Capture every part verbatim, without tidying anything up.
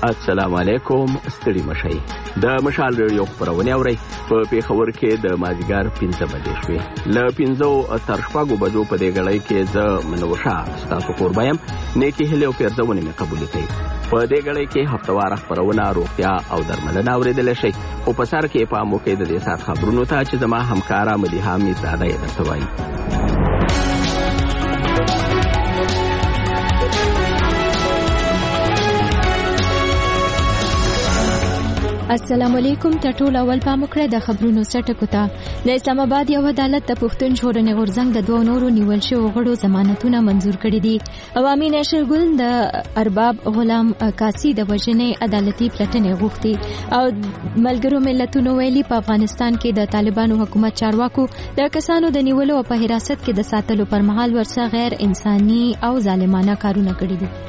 السلام علیکم. ستړي مشئ. د مشال ریډیو خبرونه اورئ. په پیښور کې د مازیګر پنځه بجې شوې. له پنځو تر شپږو بجو په دې غړۍ کې زه منوشه ستاسو قربا یم. نیکي هیلې او پیرزونه مې قبول کړئ. په دې غړۍ کې هفتوار خبرونه روغتیا او درملنه اوریدل شي. او په سر کې پام وکړئ د دې سات خبرونو ته چې زما همکارا مدیحه میرزاده یې درته وایي. السلام علیکم. ته ټول اول پام وکړئ د خبرونو سرټکو ته. د اسلام آباد یو عدالت د پښتون ژغورنې غورځنګ د دوه نورو نیول شوو غړو ضمانتونه منظور کړي دي. عوامي نشر ګل د ارباب غلام کاسي د وژنې عدالتي پلټنې غوښتي او ملګرو ملتونو ویلي په افغانستان کې د طالبانو حکومت چارواکو د کسانو د نیولو او په حراست کې د ساتلو پر مهال ورڅخه غیر انساني او ظالمانه کارونه کړي دي.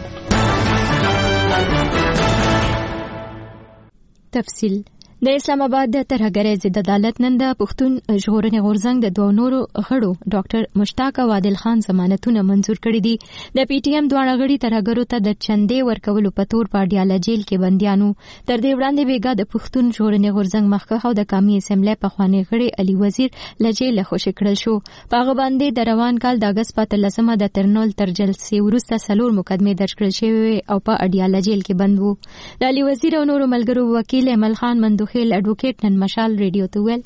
تفصیل. د اسلام آباد د ترهګرۍ ضد عدالت نن د پښتون ژغورنې غورځنګ د دوه نورو غړو ډاکټر مشتاق او عادل خان ضمانتونه منظور کړي دي. د پی ټی ایم دواړه غړي ترهګرو ته د چندې ورکولو په تور په اډیاله جیل کې بندیانو. تر دې وړاندې بیګا د پښتون ژغورنې غورځنګ مخکښ او د قومي اسمبلی پخوانی غړي علي وزیر له جیل خوشي کړل شو. په هغه باندې د روان کال د اگست په اتلسمه د ترنول تر جلسې وروسته څلور مقدمې درج کړل شوې او په اډیاله جیل کې بند وو. د علي وزیر او نورو ملګرو وکیل امل خان مندوخیل اډوکیټ نن مشال ریډیو ته ویل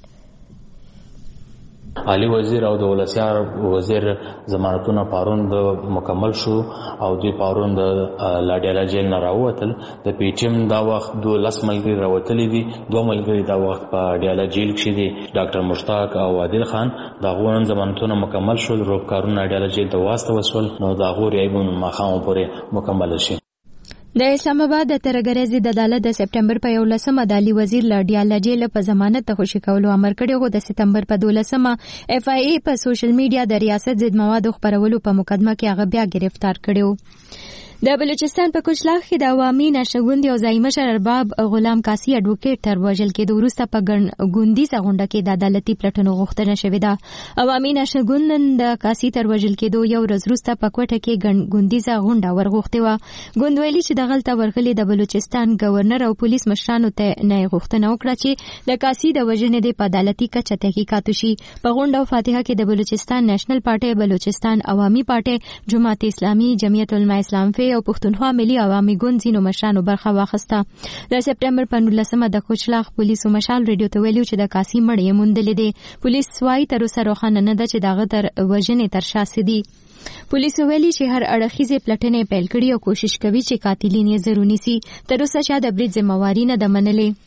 علي وزیر او د ولسیار وزیر ضمانتونه پارون د مکمل شو او دوی پارون د لاډیالا جیل نه راووتل. د پی ټی ایم دا وخت دوه لس ملګري راوتلي دي. دوه ملګري دا وخت په ډیالا جیل کې دي. ډاکټر مشتاق او عادل خان دا غوړن ضمانتونه مکمل شول. روکارونه ډیالا جیل ته واستول وسول نو دا غوړي ایبون ماخام پورې مکمل شي. د اسلام آباد د ترهګرۍ ضد عدالت د سپټمبر په یولسمه د علي وزیر له ډیالا جیل په ضمانت ته خوشي کولو امر کړی و. د سپټمبر په دولسمه اف آی ای په سوشل میډیا د ریاست ضد موادو خپرولو په مقدمه کې هغه بیا گرفتار کړی. د بلوچستان په کوچلاغ کې د عوامي نشرګوند یو ځایي مشر ارباب غلام کاسي اډوکیټ تر وژل کېدو وروسته په ګوندیزه غونډه کې د عدالتي پلټنو غوښتنه شوې ده. عوامي نشرګوند نن د کاسي تر وژل کېدو یو ورځ وروسته په کوټه کې ګوندیزه غونډه ورغوښتې وه. ګوند ویلي چې دغلته ورغلي د بلوچستان گورنر او پولیس مشرانو ته نه غوښتنه وکړه چې د کاسي د وژنې د په عدالتي کچه تحقیقات وشي. په غونډه او فاتحه کې د بلوچستان نېشنل پارټي، بلوچستان عوامي پارټي، جماعت اسلامي، جمعیت علماء اسلام فی او پښتونخوا ملي عوامي ګوند ځینو مشرانو برخه واخیسته. د سپټمبر په نولسمه د کوچلاغ پولیسو مشال ریډیو ته ویلي چې د کاسي مړی یې موندلی دی. پولیس وايي تر اوسه روښانه نه ده چې د هغه تر وژنې تر شا څه دي. پولیسو ویلي چې هر اړخیزې پلټنې پیل کړي او کوشش کوي چې قاتلین یې ضرور نیسي. تر اوسه چا د برید ذمہواري نه ده منلې.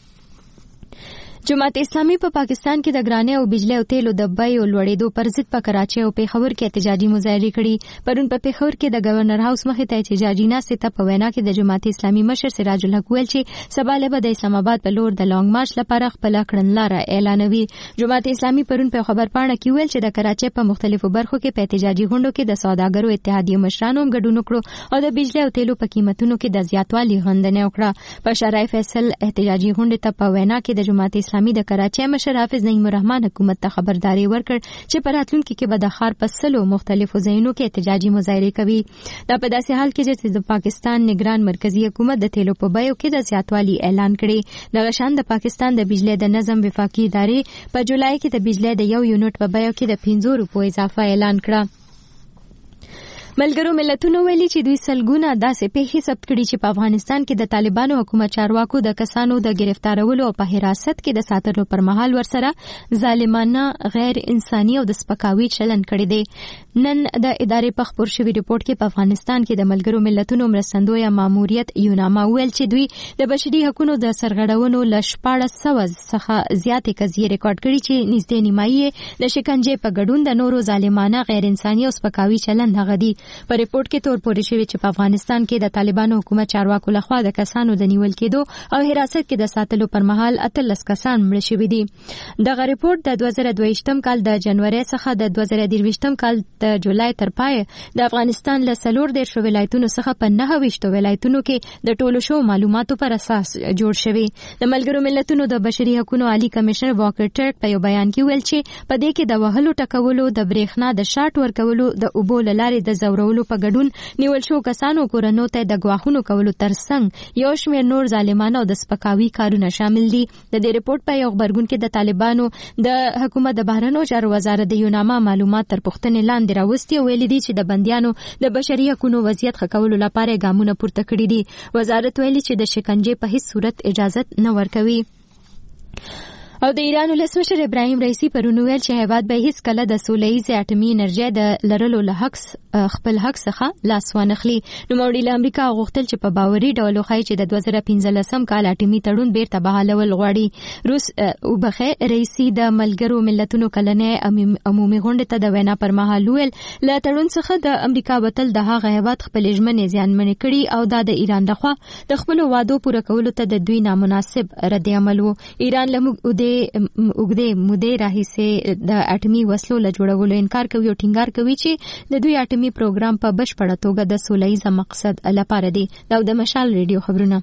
جماعت اسلامي په پا پاکستان کې د ګرانۍ او بجلی او تیلو د بیو لوړېدو پر ضد په کراچۍ او پیښور کې احتجاجي مظاهرې کړي. پرون په پیښور کې د گورنر هاوس مخې ته احتجاجي ناستې ته په وینا کې د جماعت اسلامي مشر سراج الحق ویل چې سبا به د اسلام آباد په لور د لانګ مارچ لپاره خپله کړنلاره اعلانوي. جماعت اسلامي پرون په خبرپاڼه کې ویل چې د کراچۍ په مختلفو برخو کې په احتجاجي غونډو کې د سوداګرو اتحادیې مشرانو هم ګډون وکړو او د بجلی او تیلو په قیمتونو کې د زیاتوالي غندنه وکړه. په شارع فیصل احتجاجي غونډې ته په وینا کې د جماعت اسلامي د کراچۍ مشر حافظ نعیم الرحمن حکومت ته خبرداري ورکړ چې په راتلونکي کې به د ښار په سلو مختلفو ځایونو کې احتجاجي مظاهرې کوي. دا په داسې حال کې چې د پاکستان نگران مرکزی حکومت د تیلو په بیو کې د زیاتوالي اعلان کړي. دغه شان د پاکستان د بجلی د نظم وفاقي ادارې په جولای کې د بجلی د یو یونټ په بیو کې د پنځو روپو اضافه اعلان کړه. ملګرو ملتونو ویلي چې دوی سلګونه داسې پیښې ثبت کړي چې په افغانستان کې د طالبانو حکومت چارواکو د کسانو د گرفتارولو او په حراست کې د ساتلو پر مهال ورسره ظالمانه، غیر انساني او د سپکاوي چلند کړی دی. نن د ادارې په خپور شوي ریپورت کې په افغانستان کې د ملګرو ملتونو مرستندویه ماموریت یوناما ویل چې دوی د بشري حقوقو د سرغړونو له شپاړس سوه څخه زیاتې قضیې ریکارډ کړي چې نږدې نیمایي د شکنجې په ګډون د نورو ظالمانه، غیر انساني او سپکاوي چلند هغه دي. په ریپورت کې تور پورې شوی چې په افغانستان کې د طالبانو حکومت چارواکو لخوا د کسانو د نیول کېدو او حراست کې د ساتلو پر مهال اتلس کسان مړه شوي دي. دغه ریپورت د دوه زره دوه ویشتم کال د جنوري څخه د دوه زره درویشتم کال د جولای تر پای د افغانستان له څلور دېرشو ولایتونو څخه په نهه ویشتو ولایتونو کې د ټولو شوو معلوماتو پر اساس جوړ شوی. د ملګرو ملتونو د بشري حقوقو عالی کمشنر واکر ټرک په یو بیان کې ویل چې په دې کې د وهلو ټکولو، د برېښنا د شارټ ورکولو، د اوبو له لارې د ځورولو ځورولو په ګډون نیول شو کسانو کورنو ته د ګواښونو کولو ترڅنګ یو شمېر نور ظالمانه او د سپکاوي کارونه شامل دي. د دې ریپورت په یو خبرګون کې د طالبانو د حکومت د بهرنیو چارو وزارت د یوناما معلومات تر پوښتنې لاندې راوستي او ویلي دي چې د بندیانو د بشري حقوقو وضعیت ښه کولو لپاره ګامونه پورته کړي دي. وزارت ویلي چې د شکنجې په هیڅ صورت اجازه نه ورکوي. او د ایران ولسمشر ابراهیم رئیسی پرون ویل چې هیواد به هیڅ کله د سولهییز اټومي انرژي د لرلو له حق خپل حق څخه لاس وانخلي. نوموړي له امریکا غوښتل چې په باوري ډول وښایي چې د دوه زره پنځلسم کال اټومي تړون بیرته بحالول غواړي. روس وبخه رئیسی د ملګرو ملتونو کلنې عمومي غونډې ته د وینا پر مهال ویل له تړون څخه د امریکا وتل د هغه هیواد خپل ژمنې زیانمنې کړي او دا د ایران لخوا د خپل وعدو پوره کولو ته د دوی نامناسب رد عمل و. ایران له موږ اوږدې مودې راهیسې د اټومي وسلو له جوړولو انکار کوي او ټینګار کوي چې د دوی اټومي پروګرام په بشپړه توګه د سولهییز مقصد لپاره دی. دا د مشال ریډیو خبرونه.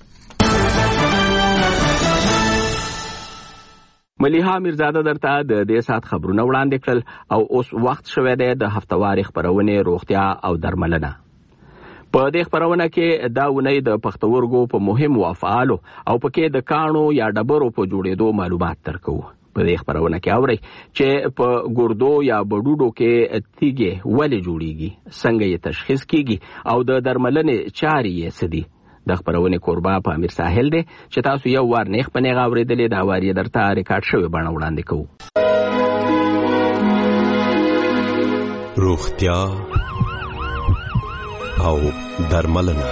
ملیحه میرزاده درته د دې سات خبرونه وړاندې کړل او اوس وخت شوی دی د هفتواري خبرونې روغتیا او درملنه. په دې خبرونه کې دا ونې د پښتورګو په مهمو افعالو او پکې د کانو یا ډبرو په جوړېدو معلومات درکو. په دې خبرونه کې اورئ چې په ګردو یا بډوډو کې تیږې ولې جوړیږي، څنګه یې تشخیص کیږي او د درملنې چارې یې څه دي. د خبرونې کوربه په امیر ساحل دی چې تاسو یو وار نیخ په نیغه اورېدلې دا وار یې درته ریکارډ شوی بڼه وړاندې کوو. روغتیا او درملنه.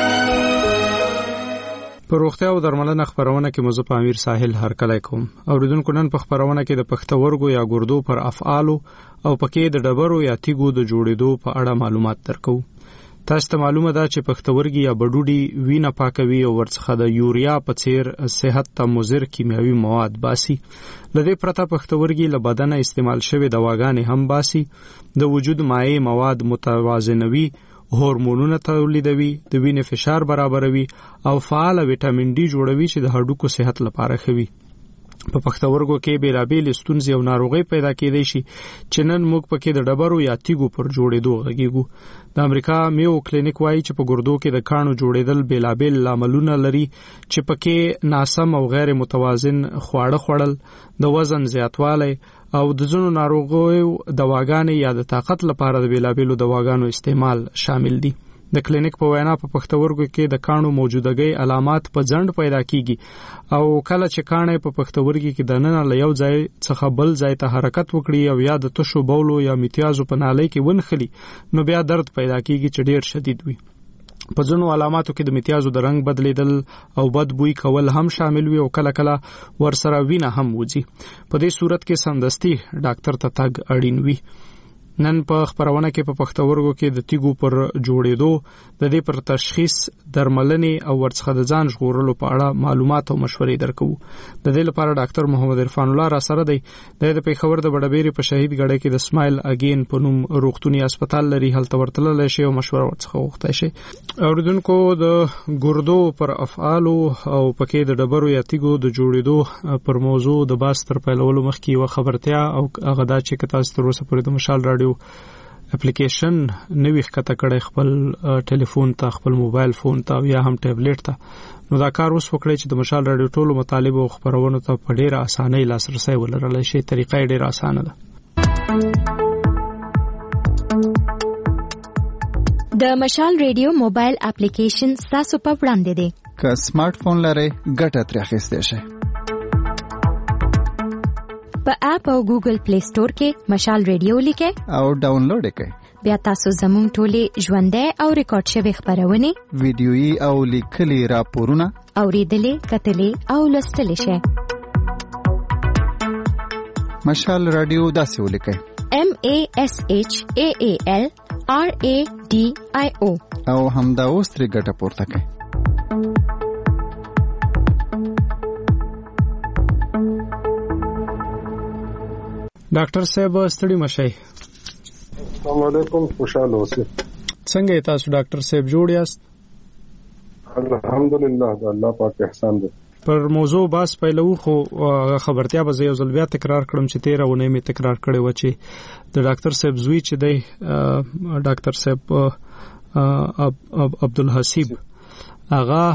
په روغتیا او درملنه خبرونه کې مزه په امیر ساحل هرکلی کوم. اوریدونکو نن په خبرونه کې د پښتورګو یا ګردو پر افعالو او پکې د ډبرو یا تیګو د جوړېدو په اړه معلومات درکو. تاسو ته معلومه ده چې پښتورګي یا بډوډي وینه پاکوي او ورڅخه د یوریا په څیر صحت ته مضر کیمیاوي مواد باسي. لدې پرته پښتورګي له بدنه استعمال شوی دواګانې هم باسي، د وجود مایع مواد متوازنوي، هورمونونه تولیدوي، د وینې فشار برابروي او فعال وټامین ډي جوړوي چې د هډوکو صحت لپاره ښه وي. په پښتورګو کې بیلابېل ستونزې او ناروغۍ پیدا کېدای شي چې نن موږ پکې د ډبرو یا تیګو پر جوړېدو غږیږو. د امریکا میو کلینیک وایي چې په ګردو کې د کانو جوړېدل بیلابېل لاملونه لري چې پکې ناسم او غیر متوازن خواړه خوړل، د وزن زیاتوالی او د ځینو ناروغیو دواګانې یا د طاقت لپاره د بیلابېلو دواګانو استعمال شامل دي. د کلینیک په وینا په پښتورګو کې د کانو موجودګۍ علامات په ځند پیدا کیږي او کله چې کانې په پښتورګي کې د ننه له یو ځای څخه بل ځای ته حرکت وکړي او یا د تشو بولو یا میتیازو په نالۍ کې ونخلي نو بیا درد پیدا کیږي چې ډیر شدید وي. په ځینو علاماتو کې د میتیازو د رنگ بدلیدل او بد بوی کول هم شامل وي او کله کله ورسره وینه هم وځي. په دې صورت کې سمدستي ډاکټر ته تګ اړین وي. نن په خبرونه کې په پښتورګو کې د تیګو پر جوړېدو، د دې پر تشخیص، درملنې او ورڅخه د ځان ژغورلو په اړه معلومات او مشورې درکو. د دې لپاره ډاکټر محمد عرفان الله را سره دی. د پیښور د بډبېری په شهید ګړی کې د سمایل اگین په نوم روغتوني هسپتال لري، هلته ورتللی شي او مشوره ورڅخه وغوښتی شي. اوریدونکو د ګردو پر افعالو او پکې د ډبرو یا تیګو د جوړېدو پر موضوع د باس تر پیلولو مخکې یوه خبرتیا او هغه دا چې که تاسو تر اوسه پورې د مشال راډیو اپلیکیشن نوی ښکته کړی خپل ټلیفون ته، خپل موبایل فون ته یا هم ټابلیټ ته، نو دا کار اوس وکړئ چې د مشال راډیو ټولو مطالب او خبرونو ته په ډیره اسانۍ لاسرسی ولرلی شي. طریقه یې ډیره اسانه ده. د مشال ریډیو موبایل اپلیکیشن ستاسو په وړاندې دی. که سمارټ فون لرئ ګټه ترې اخیستی شئ. په اپ او ګوګل پلی سٹور کې مشال ریډیو لیکئ او ډاونلوډ کړئ. بیا تاسو زموږ ټولې ژوندۍ او ریکارډ شوي خبرونه، ویډیويي او لیکلي راپورونه اوریدلې، کتلې او لوستلې شئ. مشال راډیو داسې ولیکئ: M A S H A A L R A D I O او همدا اوس ترې ګټه پورته کړئ. ډاکټر صاحب ستړي مشئ. السلام علیکم، خوشاله اوسئ. څنګه تاسو ډاکټر صاحب جوړ یاست؟ الحمدلله، د الله پاک احسان دی. پر موضوع باس پیلو خو خبرتیا به یو ځل بیا تکرار کړم چې تیره ونه می تکرار کړی و چې د ډاکټر صاحب زوی چې دی ډاکټر صاحب عبدالحسیب هغه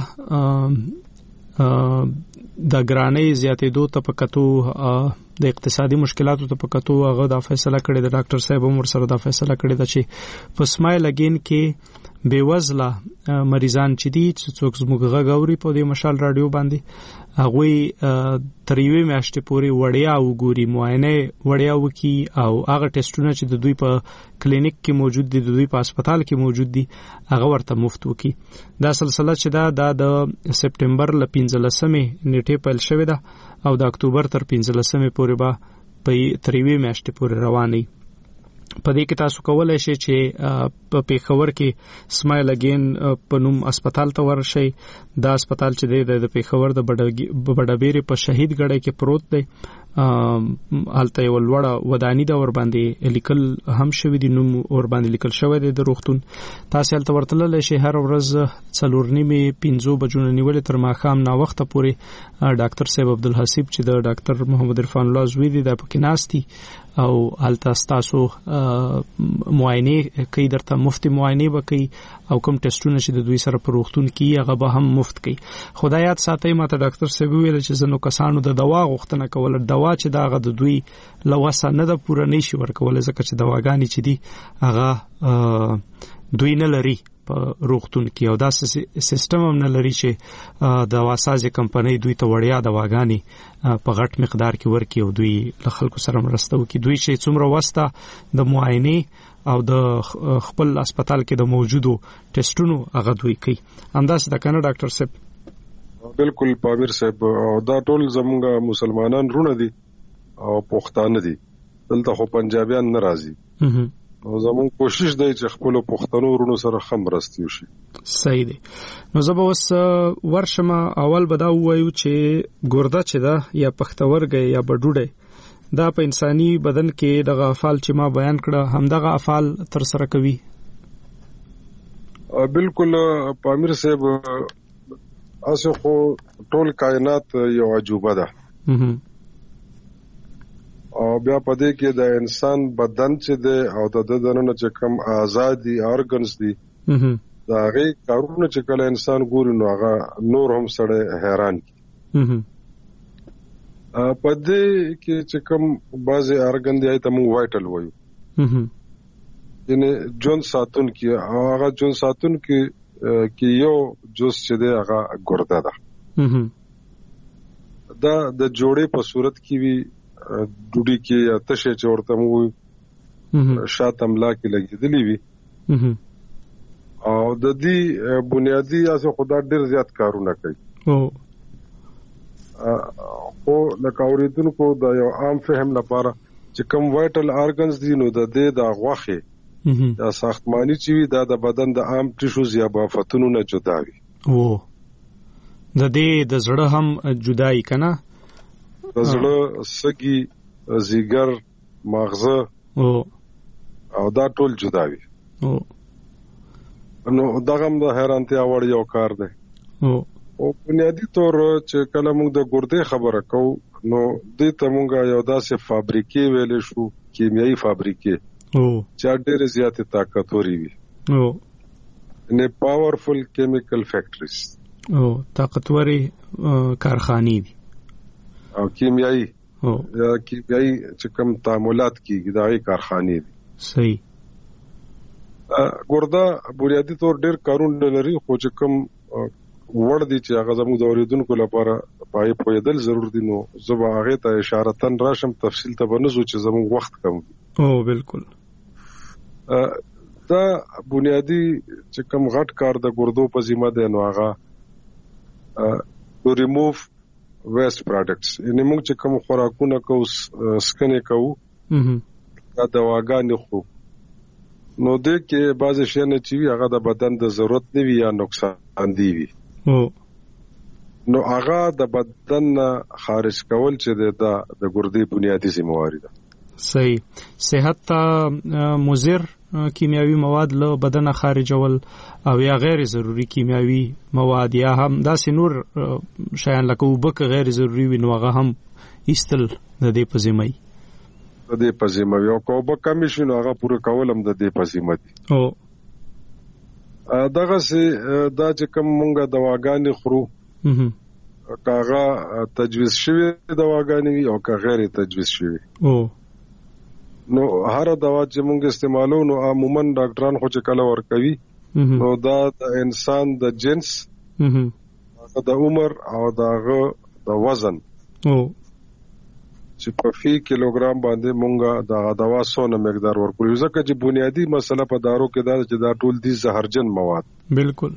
د ګرانۍ زیاتېدو ته په کتو د اقتصادي مشکلاتو ته په کتو هغه دا فیصله کړې د ډاکټر صاحب عمر سره دا فیصله کړې ده چې په سمایل اگین کې بے وزله مریضان چې دي چې څوک زموږ غاوري په دې مشال رادیو باندې هغه تر یوې میاشتې پورې وړیا وګوري معاینه وړیا وکي او هغه ټیسټونه چې د دوی په کلینیک کې موجود دي د دوی په هسپتال کې موجود دي هغه ورته مفت وکي. دا سلسله چې دا د سپټمبر ل پنځلسمې نیټې پیل شوې ده او د اکتوبر تر پنځلسمې پورې به په تر یوې میاشتې پورې رواني. په دې کې تاسو کولای شئ چې په پیښور کې سمایل اگین په نوم هسپتال ته ورشئ. دا هسپتال چې دی د پیښور د بډابېرې په شهید ګړی کې پروت دی. حالته یو لوړه ودانی دا ور باندې لیکل هم شوی دی، نوم ور باندې لیکل شوی دی د روغتون. تاسو هلته ورتللی شئ. هر ورځ څلور نیمې پنځو بجو نه نیولې تر ماښام نا وخته پورې ډاکټر صاحب عبدالحسیب چې د ډاکټر محمد عرفان الله زوی دی دا پکې ناستي او هلته تاسو معاینه کوي، درته مفت معاینه وکړي او کوم ټیسټونه چې د دوی سره په روغتون کې هغه به هم مفت کوي. خدای یاد ساتي ماته ډاکټر صاحب ویل چې زنو کسانو د دوا غوښتنه کوله، دوا چې داغه د دوی لوسه نه د پوره نشي ورکول ځکه چې دواګانی چې دي هغه دوی نه لري په روغتون کې او دا سیستم هم نه لري چې دواسازي کمپنۍ دوی ته وړیا دواګانی په غټ مقدار کې ورکي او دوی له خلکو سره مرسته وکړي. دوی چې څومره واسطه د معاینه او د خپل هسپتال کې د موجودو ټیسټونو هغه دوی کوي. همداسې د کنه ډاکټر صاحب بالکل پامیر صاحب دا ټول زموږ مسلمانان رونه دي او پښتانه دي، دلته خو پنجابیان ناراضي او زموږ کوشش دی چې خپل پښتنو رونو سره هم راستي وشي. صحیح دی. نو زه به اوس ورشمه اول به دا ووایو چې ګرده چې ده یا پښتورګی یا بډوډی دا په انساني بدن کې دغه افعال چې ما بیان کړه همدغه افعال تر سره کوي. بالکل پامیر صاحب اسه خو ټول کائنات یو عجوبه ده او بیا پدې کې د انسان بدن چې ده او د دننه چې کم آزادي ارګنز دي دا هغه کارونه چې کله انسان ګوري نو هغه نور هم سره حیران کی. پدې کې چې کم بعضي ارګن دي ته موږ وایټل وایو یعنی جون ساتون کې هغه جون ساتون کې کې یو جوس چې ده هغه ګرده ده. دا د جوړې په صورت کې وی ډوډۍ کې آتشه چې ورته مو شاته املا کې لګېدلې وي او د دې بنیادی اساس خدا ډېر زیات کارونه کوي. او خو لکه اوریدونکو د یو عام فهم لپاره چې کوم وایټل ارګنز دي نو د دې د غوخه دا ساختماني چې وي دا د بدن د عام ټیشوز یا بافتونو نه جدا وي. او د دې د زړه هم جدای کنه، د زړه سږي زیګر مغزه او او دا ټول جدا وي. او نو دا هم د حیرانتیا وړ یو کار دی. او او بنیادی طور چې کله موږ د ګردې خبره کوو نو دې ته موږ یو داسې فابریکې ویلې شو، کیمیاوي فابریکې او چې ډېر زیاتې طاقتوري وي. او نه پاورفل کیمیکل فیکټریز او طاقتوري کارخانې دي او کیمیاوي او یا کیمیاوي چې کوم تعاملات کیږي دا یې کارخانې دي. صحیح. ګرده بنیادی طور ډېر کارونه لري خو چې کوم وړ دي چې هغه زموږ د اوریدونکو لپاره پای پوهېدل ضرور دي نو زه به هغه ته اشاره تن راشم، تفصیل ته بنځو چې زموږ وخت کم وي. او بالکل دا بنیادی چې کوم غټ کار د ګردو په ذمہ ده نو هغه to remove waste products. یعنی موږ چې کوم خوراکونه کوو سکنه کوو دا دواګانې خو نو دې کې بعضی شی نه چوي هغه د بدن د ضرورت نه وي یا نقصان دی وي نو هغه د بدن خارج کول چې د د ګردې بنیادی ذمہواری ده. صحیح. صحت ته مضر کیمیاوي مواد له بدن خارجول او یا غیر ضروري کیمیاوي مواد یا هم داسې نور شیان لکه وبک غیر ضروري وي نو هغه هم ایستل د دې په ذمه د دې په ذمه یو کو به کمیشن هغه پوره کولم د دې په ذمه دي او دغه سي دا چې کوم مونږه دواګانې خورو کاغه تجویز شوی دواګانې او که غیر تجویز شوی او نو هر دوا چې مونږ استعمالو نو عموما ډاکټران خو چې کله ورکوي نو دا د انسان د جنس د عمر او دغه د وزن او چې په فی کیلوګرام باندې مونږه د دوا سونه مقدار ورکوي ځکه چې بنیادی مسله په دارو کې دا چې دا ټول دي زهرجن مواد بالکل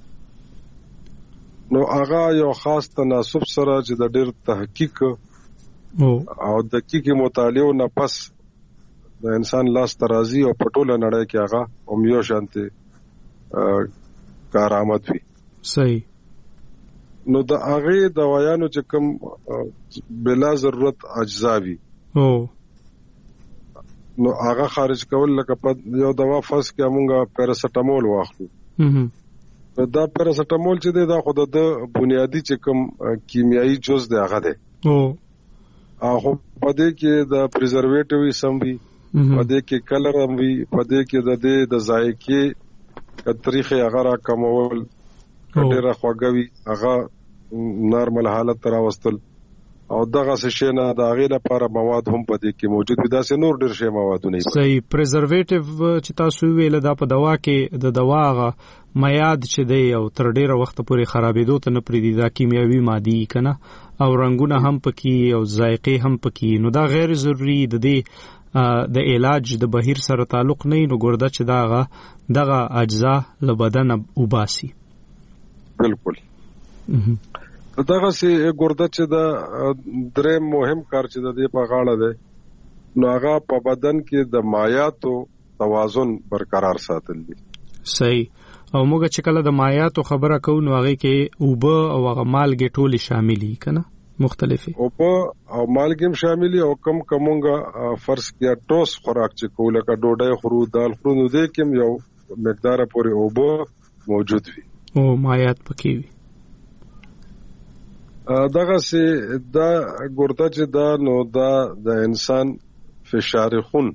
نو هغه یو خاص تناسب سره چې د ډېر تحقیق او دقیق مطالعه نه پس د انسان لاس ترازی او پټوله نړۍ کې هغه هم یو شانته کارآمد وي صحیح نو د هغه دوايانو چې کوم بلا ضرورت اجزا وي او نو هغه خارج کول لکه په یو دوا فاس کې موږ پیراسټامول واخلو دا پیراسټامول چې دا خود د بنیادی چې کوم کیمیاوي جز دی هغه دی او هغه په دې کې د پریزرویټیو سم وي په دې کې کلر هم وي په دې کې د دې د ذایقې طریقې هغه را کمول ډېر خوږوي هغه نارمل حالت تر واستل او دغه څه نه د هغه لپاره مواد هم په دې کې موجود دي دا سه نور ډېر شی موادونه دي صحیح پریزرویټیو چې تاسو ویل دا په دوا کې د دوا غا میاد چې دی او تر ډیره وخت پورې خرابېدو ته نه پریدي دا کیمیاوي مادي کنه او رنگونه هم پکې او ذایقې هم پکې نو دا غیر ضروري د دې د علاج د بهیر سره تعلق نه نو ګرده چې داغه دغه اجزا له بدن وباسي بالکل دغه سي ګرده چې دا درې مهم کار چې د دې په غاړه ده نو هغه په بدن کې د مایعاتو توازن برقرار ساتل دي صحیح او موږ چې کله د مایعاتو خبره کوو نو هغه کې اوبه او هغه مالګې ټول شاملي کنه مختلفه اوبه او مالګې شاملي او کم کمونګه فرض کیا ټوس خوراک چې کوله کا ډوډۍ خورو دال خورو نو دې کوم یو مقدار پورې اوبه موجود وي او مایعات پکې وي دغه سي دا ګرده چې دا نو دا د انسان فشار خون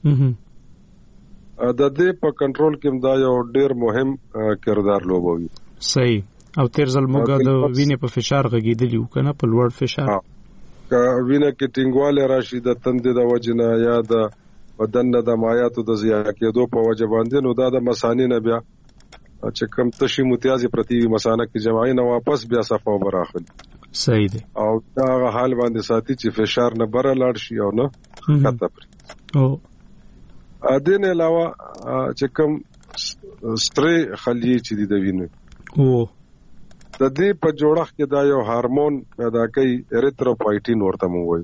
د دې په کنټرول کې دا یو ډېر مهم کردار لوبوي صحیح او تیر ځل موږ د وینې په فشار غږیدلیو کنه په لوړ فشار که وینه کې ټینګواله راشي د تندې د وجنه یا د بدن د مایعاتو د زیات کېدو په وجه باندې نو دا د مثانې نه بیا چې کم تشي متیازي پرتی مثانه کې جمعي نه واپس بیا صفه براخل صحیح دی او دا حال باندې ساتي چې فشار نه بره لاړ شي او نه خطه پرې او ا دې نه علاوه چې کوم ستري خلیه چې دی د وینې او د دې په جوړښت کې دا یو هورمون پیدا کوي اریتروپویټین ورته مو وایي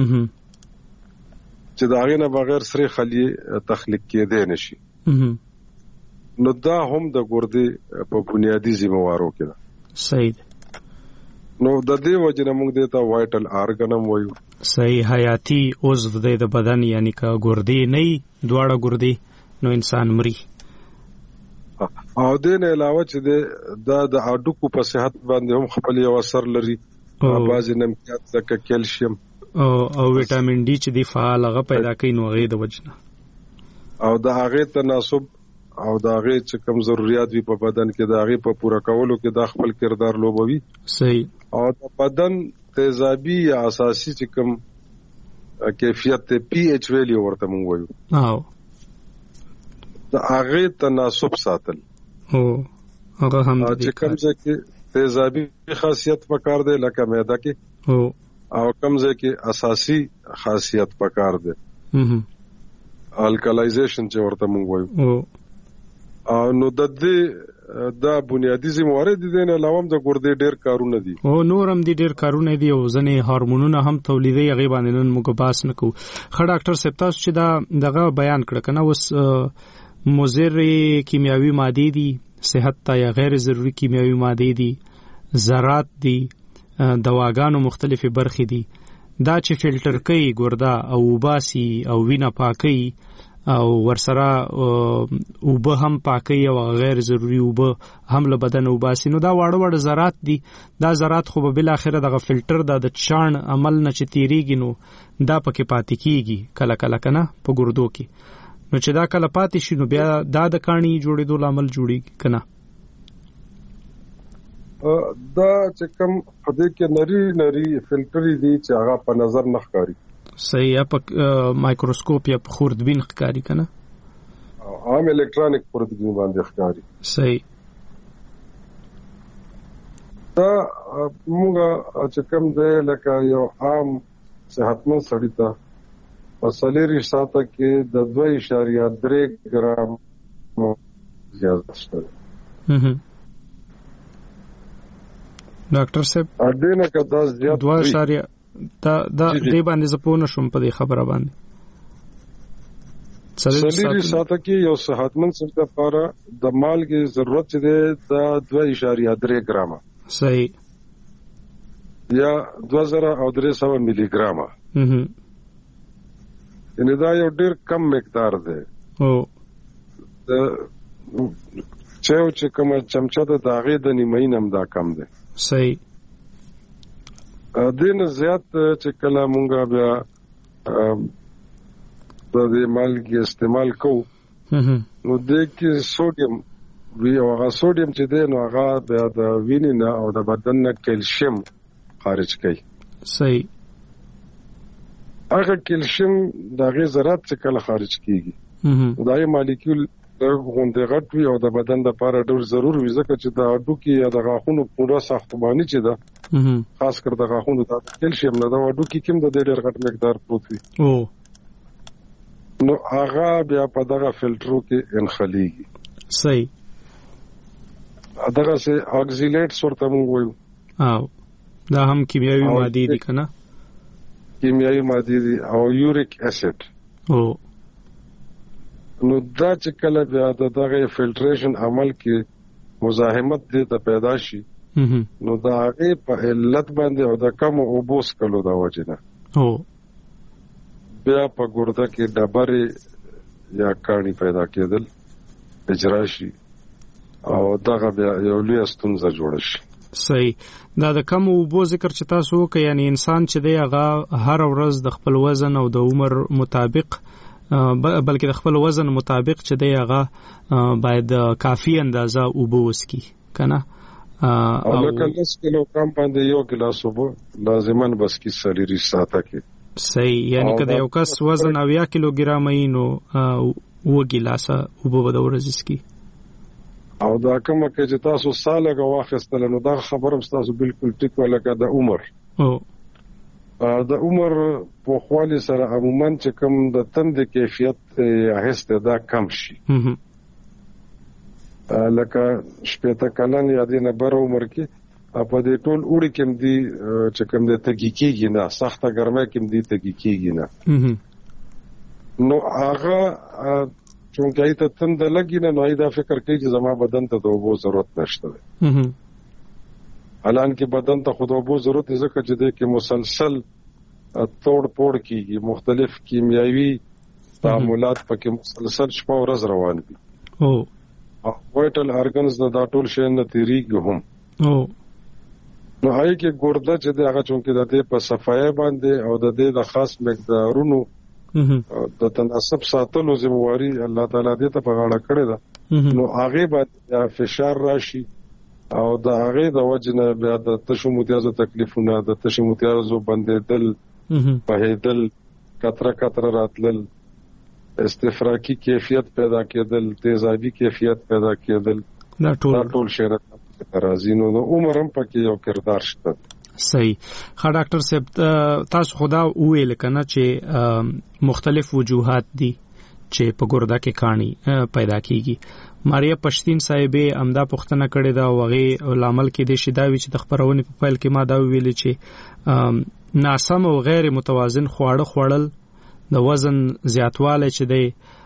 چې دا غینه بغیر سری خلیه تخلیق کېدې نشي نو دا هم د ګردې په بنیادی ذمہوارو کې ده صحیح نو د دې وجنه موږ دې ته وایټل ارګنم وایو صحیح حیاتي عضو د بدن یعنی کا ګردې نه دواړه ګردې نو انسان مري او دې نه علاوه چې دا د اډوکو په صحت باندې هم خپل یو اثر لري بعضی نمکیات لکه کیلشیم او او وټامین ډي چې دی فعال هغه پیدا کوي نو هغه د وجنه او د هغه تناسب او د هغه چې کوم ضرورت وي په بدن کې د هغه په پوره کولو کې د خپل کردار لوبوي صحیح او د بدن تیزابي یا اساسي چې کوم کیفیت ته پی ایچ ویلیو ورته مونږ وایو او د هغه تناسب ساتل او هغه هم چې کوم ځکه تیزابي خاصیت پکار دی لکه معده کې او او کوم ځکه اساسي خاصیت پکار دی الکلایزیشن چې ورته مونږ وایو او نو د دې دا بنیادی ذمہوار دي نه علاوه د ګردې ډېر کارونه دي او نور هم دي ډېر کارونه دي او ځنې هورمونونه هم تولیدي هغه باندې نن موږ باس نکو خړ ډاکټر صاحب تاسو چې دا دغه بیان کړ کنه اوس مضر کیمیاوي ماده دي صحت ته یا غیر ضروري کیمیاوي ماده دي ذرات دي دواګانو مختلفه برخې دي دا چې فلټر کوي ګردا او وباسي او وینه پاکي او ورسره اوبه هم پاکي او غیر ضروري اوبه هم له بدن وباسي. نو دا واړه واړه ذرات دي. دا ذرات خو به بل اخره دغه فلټر د چاڼ عمل نه چې تیریږي نو دا پکې پاتې کیږي کله کله کنه په ګردو کې. نو چې دا کله پاتې شي نو بیا دا د کاڼي جوړېدو لامل جوړیږي کنه. دا چې کوم په دې کې نری نری فلټر دي چې هغه په نظر نه ښکاري. صحیح. یا په مایکروسکوپ یا په خوردبین ښکاري کنه. عام الکترونیک خوردبین باندې ښکاري. صحیح. دا موږ چې کوم دی لکه یو عام صحتمند سړی ته په څلېروي ساعته کې د دوه اعشاریه درې ګرام زیات شته. ډاکټر صاحب اډینه که دا زیات دوه اعشاریه دا دا دې باندې زه پوه نه شوم په دې خبره باندې. څلېروي ساعته کې یو صحتمند سړي لپاره د مالګې ضرورت چې دی دا دوه اعشاریه درې ګرامه. صحیح. یا دوه زره او درې سوه ملي ګرامه. یعنی دا یو ډیر کم مقدار دی. او چې او چې کومه چمچه د هغې د نیمایي نه هم دا کم دی. صحیح. دې نه زیات چې کله مونږ بیا د دې مالګې استعمال کوو نو دې کې سوډیم وي او هغه سوډیم چې دی نو هغه بیا د وینې نه او د بدن نه کیلشیم خارج کوي. صحیح. هغه کیلشیم د هغې ذرات چې کله خارج کیږي دا یې مالیکول غوندې غټ وي او د بدن لپاره ډېر ضرور وي ځکه چې د هډوکي یا د غاښونو پوره ساختماني چې ده خاص کر د غاښونو دا کیلشیم نه د هډوکي کې هم د ډېر غټ مقدار پروت وي نو هغه بیا په دغه فلټرو کې انخلیږي. صحیح. دغه سه اکسیلیټس ورته موږ وایو. او دا هم کیمیاوي ماده دي کنه. کیمیاوي ماده دي او یوریک اسید. او نو دا چې کله بیا د دغه فلټریشن عمل کې مزاحمت دې ته پیدا شي نو دا هغه په علت باندې او د کم اوبو سکلو دا وجه نه او بیا په ګرده کې ډبرې یا کاڼي پیدا کېدل اجرا شي او دغه بیا یو لوی ستونزه جوړه شي. صحیح. دا د کم اوبو ذکر چې تاسو وکړئ یعنی انسان چې دی هغه هر ورځ د خپل وزن او د عمر مطابق بلکې د خپل وزن مطابق چې دی هغه باید کافي اندازه اوبه وڅښي کنه. او لکه لس کیلو ګرام باندې یو ګلاس اوبه لازماً بس کی څلېروي ساعته کې. صحیح. یعنی که د یو کس وزن اویا کیلو ګرام وي نو اوه ګلاسه اوبه به د ورځې څښي. او دا کومه کې چې تاسو سالګه واخیستل نو دا خبره تاسو بالکل ټیک ولکه د عمر او د عمر په خواله سره عموما چې کوم د تند کیفیت هسته دا کم شي. لکه شپږ کلن یا د نه بر عمر کې په دې ټول وړي کې دي چې کوم د تګیکیږي نه سخته ګرمه کې دي تګیکیږي نه نو هغه چونکه ایت تند لګی نه نو دا فکر کوي چې زما بدن ته د اوبو ضرورت نشته. الان کې بدن ته خود اوبو ضرورت ځکه چې د کې مسلسل توڑ پوڑ کیږي مختلف کیمیاوي تعاملات پکې مسلسل شپه ورځ روان دي. او وایټل ارګنز د ټول شي نه تیریږي هم. او نو هغه کې ګرده چې د هغه چونکه د دې په صفایي باندې او د دې د خاص مقدارونو د تناسب ساتلو ذمہواری الله تعالی دې ته په غاړه کړې ده نو هغه باندې فشار راشي او د هغه د وجنه بیا د تشو متیازو تکلیفونه د تشو متیازو بندیدل بهیدل کتره کتره راتلل استفراقی کیفیت پیدا کېدل تیزابي کیفیت پیدا کېدل دا ټول ټول شرط رازینو نو عمر هم پکې یو کردار شته. صحیح. ښه ډاکټر صاحب تاسو خدا ویل کنه چې مختلف وجوهات دي چې په ګرده کې کاڼي پیدا کیږي. ماریا پښتين صاحبې امدا پښتنه کړې دا وغه لامل کې د شیداوی چې د خبرونې په پیل کې ما دا ویل چې ناسم او غیر متوازن خواړه خوړل د وزن زیاتواله چې دی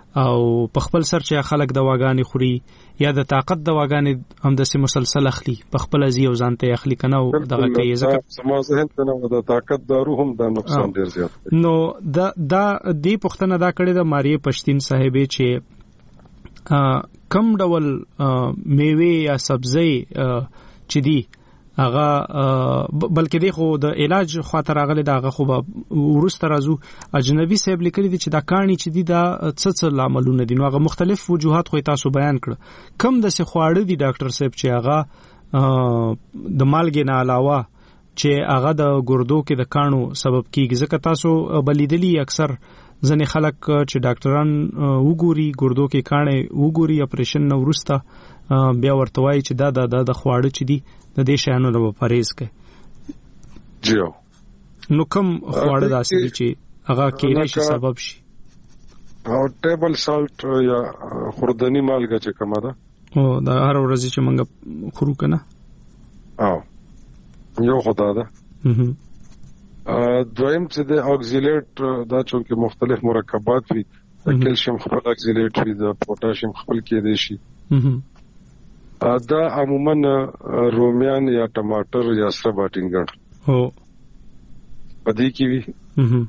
او په خپل سر چې خلک دواګانې خوري یا د طاقت دواګانې هم د مسلسل اخلي په خپل ازي او ځانته اخلي کنه او دغه کوي ځکه سما ذهن ته نو د طاقت دارو هم د نقصان ډیر زیات نو دا دا د پښتنه دا کړی د ماریه پښتین صاحبې چې کم ډول میوه یا سبزی چې دی هغه بلکې دی خو د علاج خاطر راغلی دا هغه خو ورسته راځو اجنبي صاحب لیکلي دي چې دا کانی چې دی دا څه څه عملونه دي نو هغه مختلف وجوهات خو تاسو بیان کړ کم د څه خواړه دي ډاکټر صاحب چې هغه د مالګې نه علاوه چې هغه د ګردو کې د کانو سبب کیږي ځکه تاسو بلیدلی اکثر ځنې خلک چې ډاکټران وګوري ګردو کې کانې وګوري اپریشن نو ورسته بیا ورته وایي چې دا د د خواړه چې دي د دې شانو نه پرهیز کوي جیو نو کوم خواړه داسې دي چې هغه کېږي شي سبب شي او ټیبل سالت یا خوردنی مالګه چې کومه ده او دا هر ورځ چې موږ خورو کنه او یو خدا ده دویم چې د اکسیلیټ دا چې مختلف مرکبات وي د کیلشیم خپل اکسیلیټ وي د پوتاشیم خپل کې دي شي دا عموما رومیان یا ټماټر یا سره باټینګر هو پدې کې وي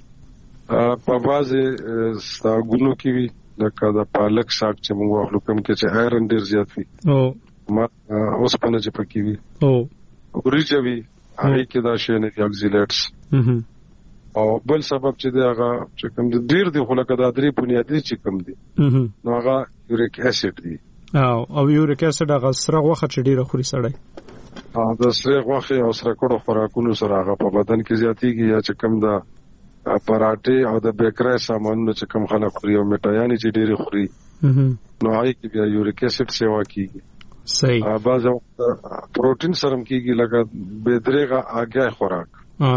په بازه ساګونو کې وي لکه د پالک ساګ چې موږ واخلو کوم کې چې آیرن ډیر زیات وي او ما اوس په نه چې پکې وي او وريجه وي هغه کې دا شی نه اکسیلیټس او بل سبب چې دی هغه چې کوم ډیر دی خو لکه دا درې بنیادی چې کوم دي نو هغه یوریک اسید دی او او یوریک اسید هغه سره غوخه چې ډیره خوري سړی ها د سره غوخه او سره کړو خوراکونو سره هغه په بدن کې زیاتیږي یا چې کوم دا پراټه او د بیکری سامانونو چې کوم خلک خوري او میټایانی چې ډیره خوري نو هغه کې بیا یوریک اسید سیوا کیږي صحیح بعض پروتین سره کیږي لکه بيدرغه اگه خوراک او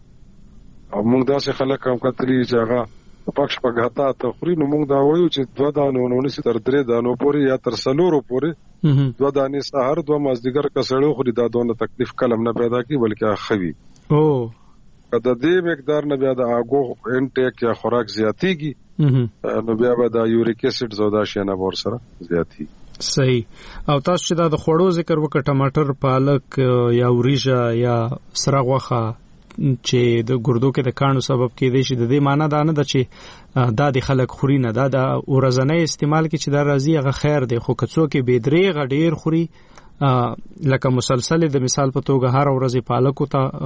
او موږ داسې خلک هم کتلی چې هغه پښ پګاتا ته خوري نو موږ دا وایو چې دوه دانو نو نسی تر درې دانو پورې یا تر سلورو پورې دوه دانې سحر دوه مازدیګر کسړو خوري دا دونه تکلیف کلم نه پیدا کی بلکې خوي او کله دې مقدار نه بیا د اګو انټیک یا خوراک زیاتیږي نو بیا به د یوریک اسید زودا شنه ور سره زیاتی صحیح او تاسو چې دا د خوړو ذکر وکړ ټماټر پالک یا وریجه یا سره غوخه چې د ګردو کې د کانو سبب کې دی چې د دې معنی دا نه ده چې دا د خلک خوري نه دا د ورځنی استعمال کې چې دا راځي هغه خیر دی خو کڅو کې بيدرې غډیر خوري لکه مسلسل د مثال په توګه هر ورځ پالک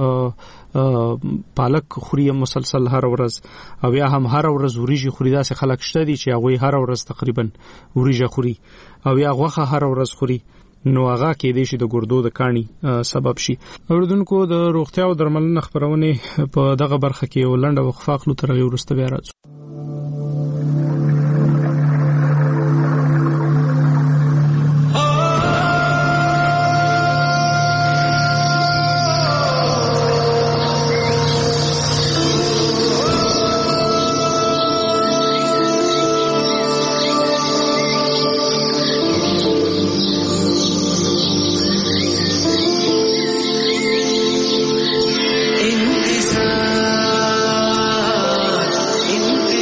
او پالک خوري مسلسل هر ورځ او یا هم هر ورځ وریجه خوري دا څه خلک شته دي چې هغه هر ورځ تقریبا وریجه خوري او یا غوخه هر ورځ خوري نو هغه کې د شي د ګردو د کانی سبب شي اوردونکو د روغتیا او درملنې خبرونه په دغه برخه کې ولنډه وقفه خلو تر ورسته بیا راځو इंतजार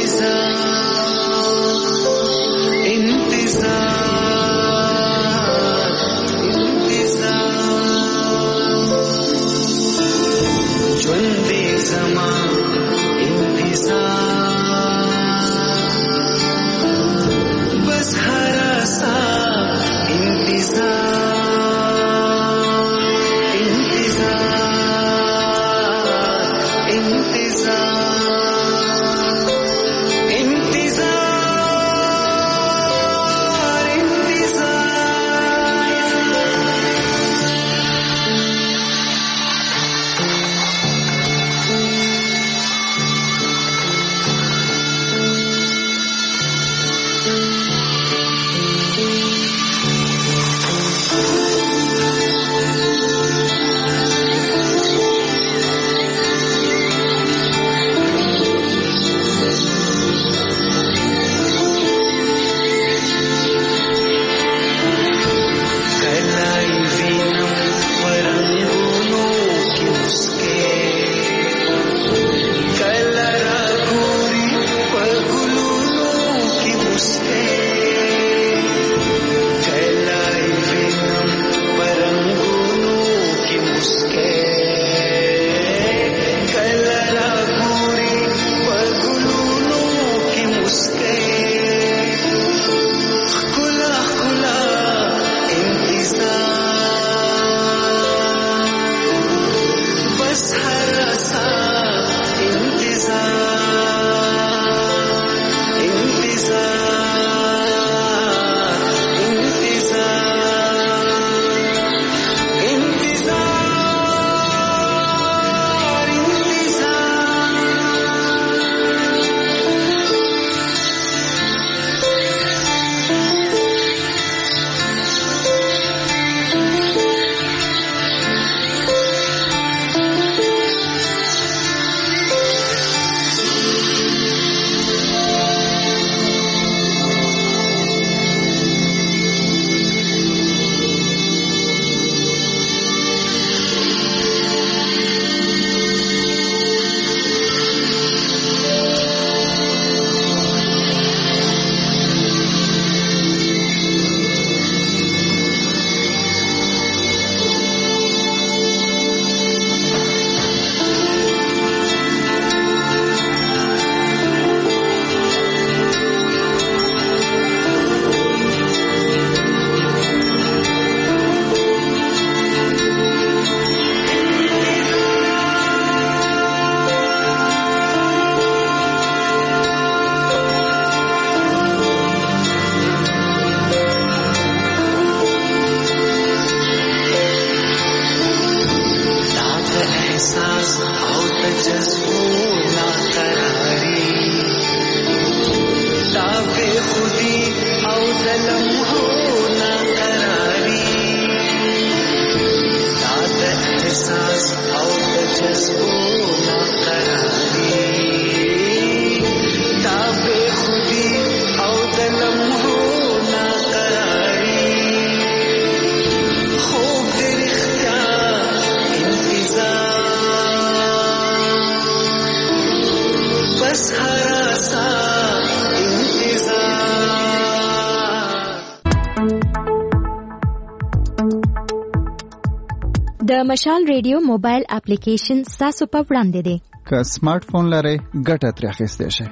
د مشال ریډیو موبایل اپلیکیشن تاسو په وړاندې دی. که سمارټ فون لرئ ګټه ترې اخیستی شئ.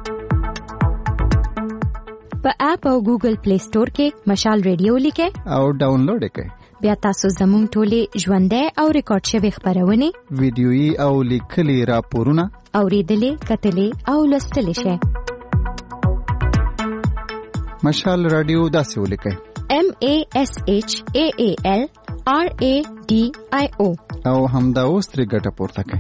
په اپ او ګوګل پلی سٹور کې مشال ریډیو لیکئ او ډاونلوډ یې کړئ. بیا تاسو زموږ ټولې ژوندۍ او ریکارډ شوي خپرونې ویډیويي او لیکلي راپورونه اورېدلې کتلې او لوستلی شئ. مشال رادیو داسې ولیکئ: M A S H A A L R A D I O او همدا اوس ترې ګټه پورته کړئ.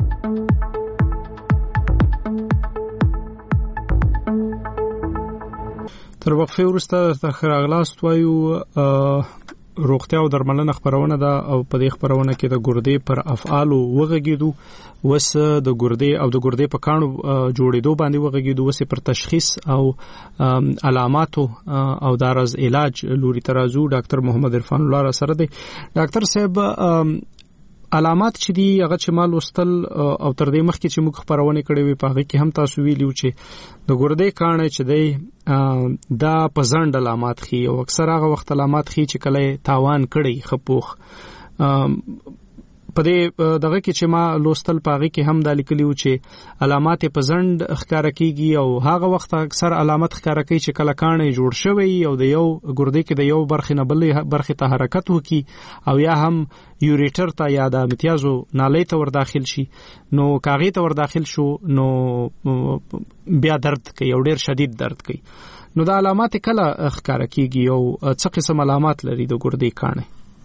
تر وقفه وروسته د خراغلاست وایو روغتیا او درملنه خبرونه ده او په دې خبرونه کې د ګردې پر افعال وغږیدو وس د ګردې او د ګردې په کانو جوړېدو باندې وغږیدو وس پر تشخیص او علاماتو او دارز علاج لوري ترازو ډاکټر محمد عرفان الله را سره دی. ډاکټر صاحب علامات چې دی هغه چې مال وستل او تر دې مخکې چې موږ خبرونه کړې وي په هغه کې هم تاسو ویلو چې د ګردې کانه چې دی دا پزند علامات خي او اکثر هغه وخت علامات خي چې کله تاوان کړي خپوخ په دې دغه کې چې ما لوستل پاغي کې هم د لیکلیو چې علامات پزند ښکارا کیږي او هغه وخت اکثر علامات ښکارا کوي چې کله کانه جوړ شوی او د یو ګردې کې د یو برخه نه بلې برخه ته حرکت وکي او یا هم یوریټر ته یا د امتیازو نالۍ ته ور داخل شي نو کاغی ته ور داخل شو نو بیا درد کوي او ډیر شدید درد کوي. نو د علامات کله ښکارا کیږي او څه قسم علامات لري د ګردې کانه؟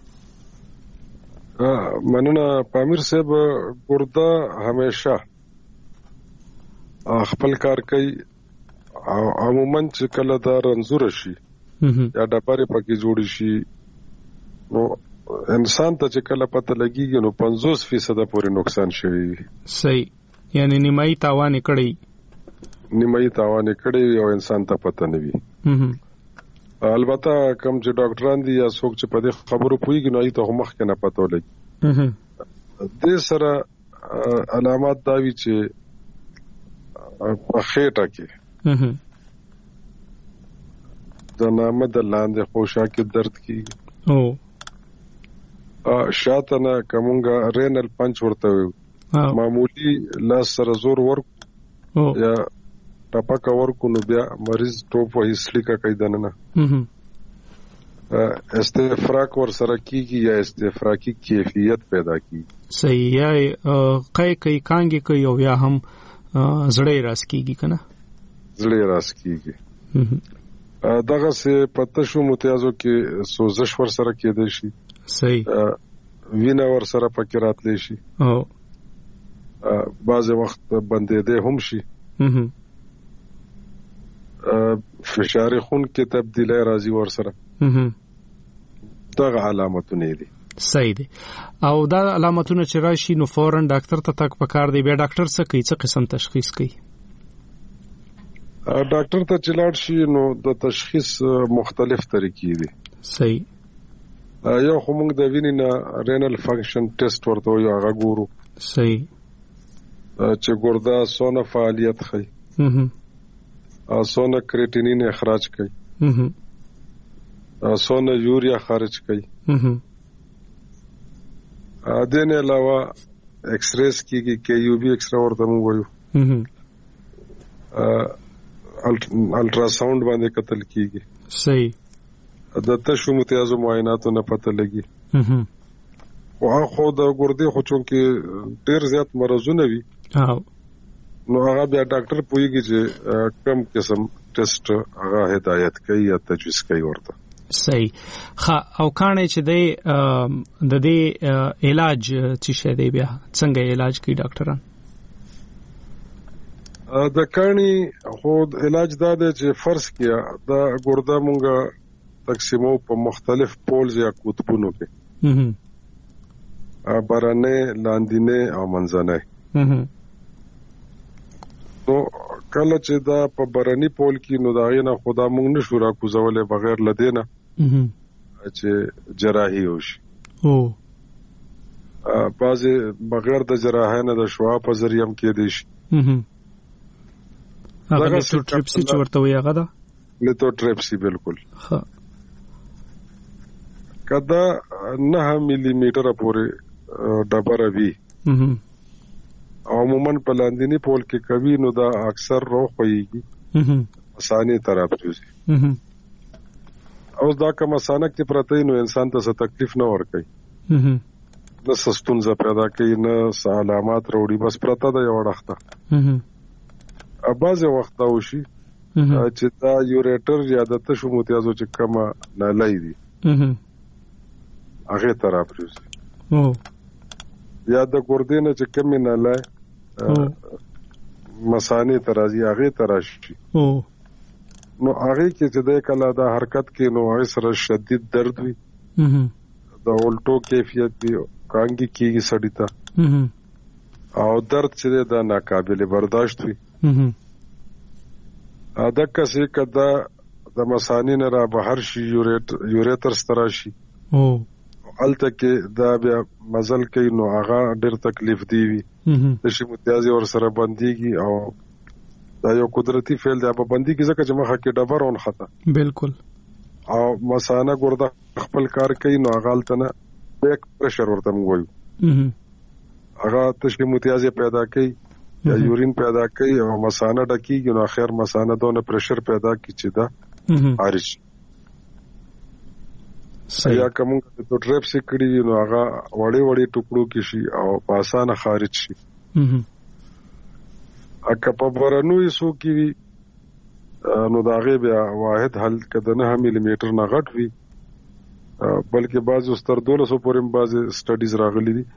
مننه پامیر صاحب. ګرده همیشه خپل کار کوي او عموما چې کله دا رنځور شي یا ډبرې پکې جوړ شي نو انسان ته چې کله پته لګیږي نو پنځوس فیصد پورې نقصان شوی وي. صحیح، یعنی نیمایي تاوان کړی نیمایي تاوان کړی او انسان ته پته نه وي. البته کوم چې ډاکټران دي یا څوک چې په دې خبرو پوهیږي نو ایته مخکې نه پته ولګي. دې سره علامات دا وی چې په خېټه کې د نامه د لاندې خوشا کې درد کیږي او شاته نه کومګه رینل پنچ ورته معمولی لاس سره زور ورک یا ټپکا ورکو نو بیا مریض ټوپ وهي سلیکا کوي دننه استفراق ور سره کیږي یا استفراقی کیفیت پیدا کیږي. صحیح، یا قای کوي کانګي کوي او یا هم زړې راس کیږي کنه زړې راس کیږي. دغه څه پته شو متیازو کې سوزش ور سره کېدای شي. صحیح، وینه ور سره پکې راتلی شي او بعض وخت بندېده هم شي. فشار خون کې تبدیلی راځي ور سره. دغه علامتونه دي. صحیح دي. او دا علامتونه چې راشي نو فورن ډاکټر ته تک پکار دی. بیا ډاکټر څه کوي؟ څه قسم تشخیص کوي؟ ډاکټر ته چې لاړ شي نو د تشخیص مختلف طریقې دي. صحیح، یو خو موږ د وینې نه رینل فنکشن ټیسټ ورته وایو هغه ګورو. صحیح، چې ګرده څونه فعالیت ښیي څونه کریټینین اخراج کوي څونه یوریا خارج کوي. دین علاوه ایکس ریز کیږي کې یو بی ایکس را ورته موږ وایو. الټرا ساوند باندې کتل کیږي. صحیح، د تشو متیازو معایناتو نه پته لګي. خو خو د ګردې خو چونکې ډیر زیات مرزونه وي نو هغه بیا ډاکټر پوهیږي چې کم قسم ټیسټ هغه هدایت کوي یا تجویز کوي ورته. صحیح. ښه، او کانه چې دی د دې علاج چې شه دی بیا څنګه علاج کوي ډاکټران؟ د کانی خو علاج دا دی چې فرض کیا دا ګرده مونږه تقسیمو په مختلف پولز یا قطبونو کې بارانه، لاندینه او منځنه. نو کله چې دا په باراني پول کې نو دا غینه خدا مونږ نشو را کوزولې بغیر لدینه چې جراحي وشي. او بعضې بغیر د جراحۍ نه د شعاع په ذریعه هم کېدی شي. هغه لیتوټریپسي چې ورته وایي هغه ده؟ لیتوټریپسي بالکل. کدا نه ملي میټر پورې ډبره وی او عموما په لاندینی پول کې کوي نو دا اکثر روغ ويږي اسانه طرف جوړي او دا کوم اسانه کې پرته نو انسان ته څه تکلیف نه ور کوي نه سستونزه پیدا کوي نه علامات وروړي بس پرته دا یو وخت ا بعض وخت دا وشي چې دا یوریټر یا د تشو متیازو چې کما نه لای دي هغه طرف جوړي او یا د ګردې نه چې کم نه لای مسانې ترازی هغه تراشي او نو هغه کې چې د کله دا حرکت کې نو هغه سره شدید درد وي دا الټو کیفیت وي کانګي کېږي سړی ته او درد چې دا ناقابل برداشت وي ا دکه چې کدا د مسانې نه را بهر شي یوریټ یوریټر ستراشي او الته کې دا بیا مزل کوي نو هغه ډېر تکلیف دی وي د شي متیازي ور سره بنديږي او دا یو قدرتي فعل دی په بندي کې ځکه چې مخه کې ډبر اون خطا بالکل او مسانه ګرده خپل کار کوي نو هغه الته نه بیک پرشر ورته موي هغه تشکي متیازي پیدا کوي یا یورین پیدا کوي او مسانه ډکیږي نو اخر مسانه دونه پرشر پیدا کوي چې دا خارج یا کوم د ټریپ سکړي نو هغه وړي وړي ټوکړو کې شي او په اسانه خارج شي اکه په برنوي سو کې نو دا غي بیا واحد حل کده نه ملي میټر نه غټ وي بلکې بعض ستر دولس پورې بعض سټډیز راغلي دي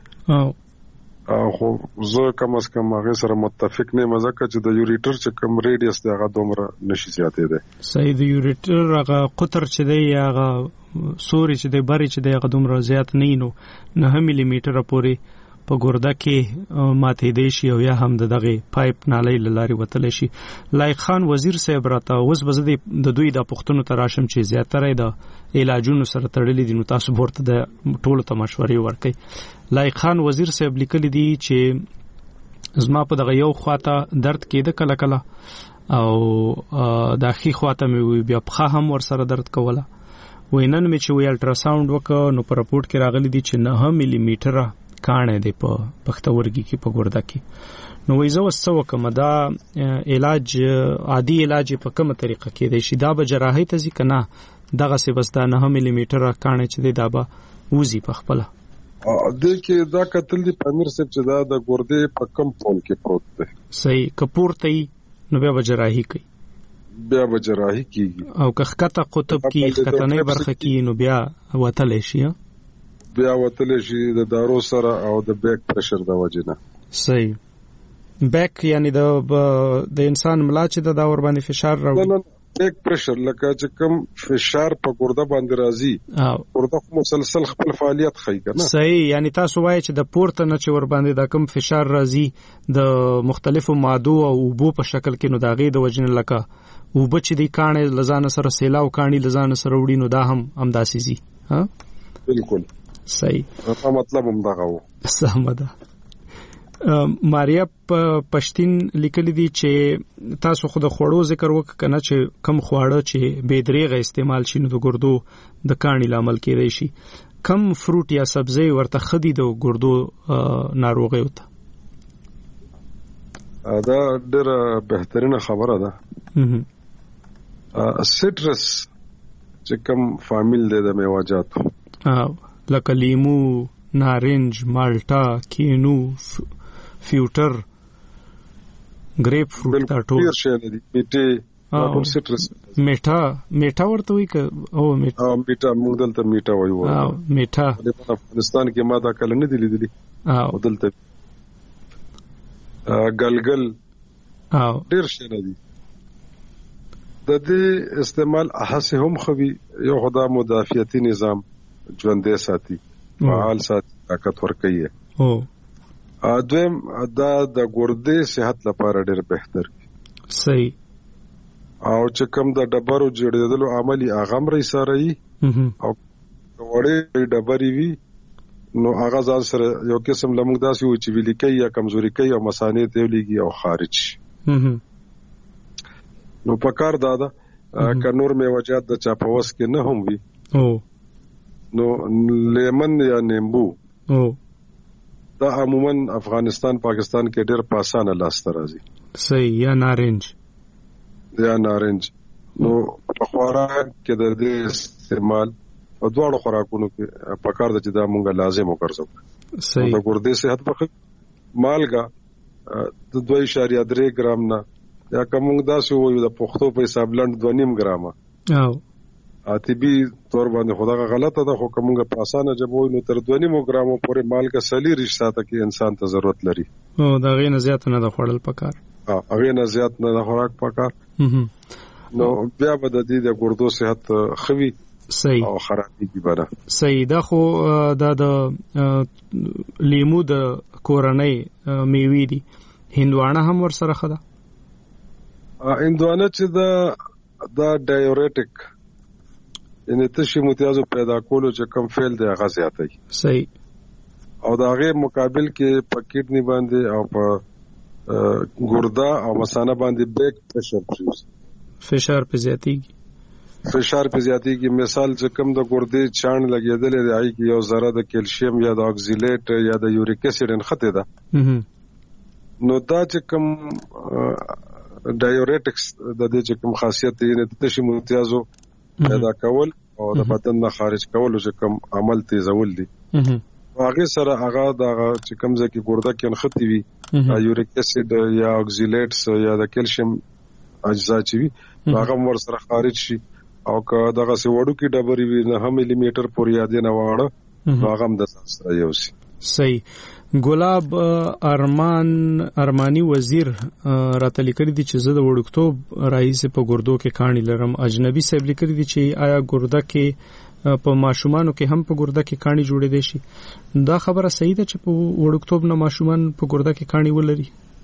او خو زه کم از کم هغه سره متفق نه مزه چې د یوریټر چې کم ریډیوس دی هغه دومره نشي زیاتې دی صحیح د یوریټر هغه قطر چې دی هغه سوري چې دی بری چې دی هغه دومره زیات نه نو نه ملي میټر پورې په ګرده کې ماته دی شي او یا هم دغه پایپ نالۍ لاري وتل شي لایق خان وزیر صاحب راته اوس بز د دوی د پښتون تراشم چې زیاتره د علاجونو سره تړلې دي نو تاسو ورته د ټولو ته مشورې ورکړي لایق خان وزیر صاحب لیکلي دي چې زما په دغه یو خواته درد کېده کله کله او د اخی خواته مې بیا په هم ور سره درد کوله وینن مې چې وی الټراساوند وکړ نو په رپورت کې راغلي دي چې نه ملي میټر کانه دی په پختورګي کې په ګرده کې نو وایزه وسو کوم دا علاج عادي علاج په کومه طریقه کې دی شي دا به جراحي ته ځي کنه دغه څه بس دا نه ملي میټر کانه چې دی دا به وزي په خپل د کې دا قتل دی پامیر صاحب چې دا د ګردې په کم پول کې پروت دی صحیح کپورته نو بیا به جراحي کوي بیا به جراحي کیږي او که خطه قطب کې خطنې برخه کې نو بیا وتل شي بیا وتل شي د دارو سره او د بیک پرشر د وجنه صحیح بیک یعنی د د انسان ملا چې د داور باندې فشار راوړي بیک پرشر لکه چې کم فشار په ګرده باندې راځي ګرده مسلسل خپل فعالیت کوي کنه صحیح یعنی تاسو وایي چې د پورته نه چې ور باندې د کم فشار راځي د مختلفو مادو او اوبو په شکل کې نو داغه د وجنه لکه اوبه چې دی کانه لزان سره سیلاو کانی لزان سره وړي نو دا هم امداسي زی ها بالکل صحیح دا مطلب هم دغه و سمده ماریا پښتين لیکلي دي چې تاسو خود خوړو ذکر وک کنه چې کم خواړه چې بے دریغه استعمال شي نو د ګردو د کانی لامل کېدای شي کم فروټ یا سبزی ورته خدي د ګردو ناروغي وته دا ډېر بهترینه خبره ده سټرس چې کم فامیل دی د میوه‌جاتو او لکه لیمو نارنج مالټا کینو فیوټر گریپ فروټ دا ټول ډیر شي دي میټه ټول سټرس میټه میټه ورته وی ک او میټه او میټه موږ دلته میټه وایو او میټه د افغانستان کې ما دا کله نه دي لیدلي او دلته ګلګل او ډیر شي دي د دې استعمال احسه هم خوي یو خدا مدافعتي نظام ژوندې ساتي فعال ساتي طاقت ورکوي او دویم دا د ګردې صحت لپاره ډېر بهتر صحیح او چې کوم د ډبرو جوړېدلو عملي اغم رې سره ای او وړې ډبرې وی نو هغه ځان سره یو قسم لمغ داسي و چې ویل کوي یا کمزوري کوي او مسانې ته لګي او خارج نو پکار دادا ک نور میوجات د چاپوس کې نه هم وی او نو لیمن یا نیمبو او دا عموما افغانستان پاکستان کې ډېر په اسانه لاسته راځي. صحیح. یا نارنج یا نارنج نو په خوراک کې د دې استعمال په دواړو خوراکونو کې په کار د چې دا مونږه لازم وګرځو. صحیح. د ګردې صحت په مالګه د دوه اشاریه درې ګرام نه یا کوم داسې وایو د پښتو په حساب لند دوه نیم ګرامه او طبي تور باندې خدای غلطه ده، خو کومه په اسانه جبوي نو تر دوه نیم ګرامو پورې مالګه سلی رښتا کې انسان ته ضرورت لري. او دا غي نه زیات نه د خوړل پکار. ها هغه نه زیات نه د خوراک پکار. نو بیا به د دې د ګردو صحت خوي. صحیح. او خرابېږي بره. صحیح. دا خو دا د لیمو د کورنۍ میوې دي. هندوانه هم ور سره خده. هندوانه چې دا دا ډایورټیک یعنی تشي متیازو پیدا کولو چې کم فعل دی هغه زیاتای. صحیح. او دا هغه مقابل کې په کډنی باندې او په ګردا او مثانه باندې بیک پرشر پریوز فشار په زیاتیږي. فشار په زیاتیږي. مثال چې کم د ګردې چاڼ لګیدل دی آی کې یو ذره د کیلشیم یا د اکسیلیټ یا د یوریک اسید انخته ده. نو دا چې کم ډایورټکس د دې چې کم خاصیت دی نه تشي متیازو پیدا کول او د بدن نه خارج کول چې کوم عمل تیزول دي. هغه سره هغه د چې کوم ځکه ګرده کې انختی وي یوریک اسید یا اکسیلیټس یا د کیلشیم اجزا چې وي هغه ور سره خارج شي او که دغه سی وړو کې ډبرې وي نه هم ملي میټر پورې یاد نه واړه هغه هم د سره یو سي. صحیح. ګلاب ارمان ارمانی وزیر راته لیکلي دي چې زه د وړکتوب راهیسې په ګردو کې کاڼي لرم. اجنبي صاحب لیکلي دي چې آیا ګرده کې په ماشومانو کې هم په ګرده کې کاڼي جوړېدای شي؟ دا خبره صحیح ده چې په وړکتوب نه ماشومان په ګرده کې کاڼي ولري؟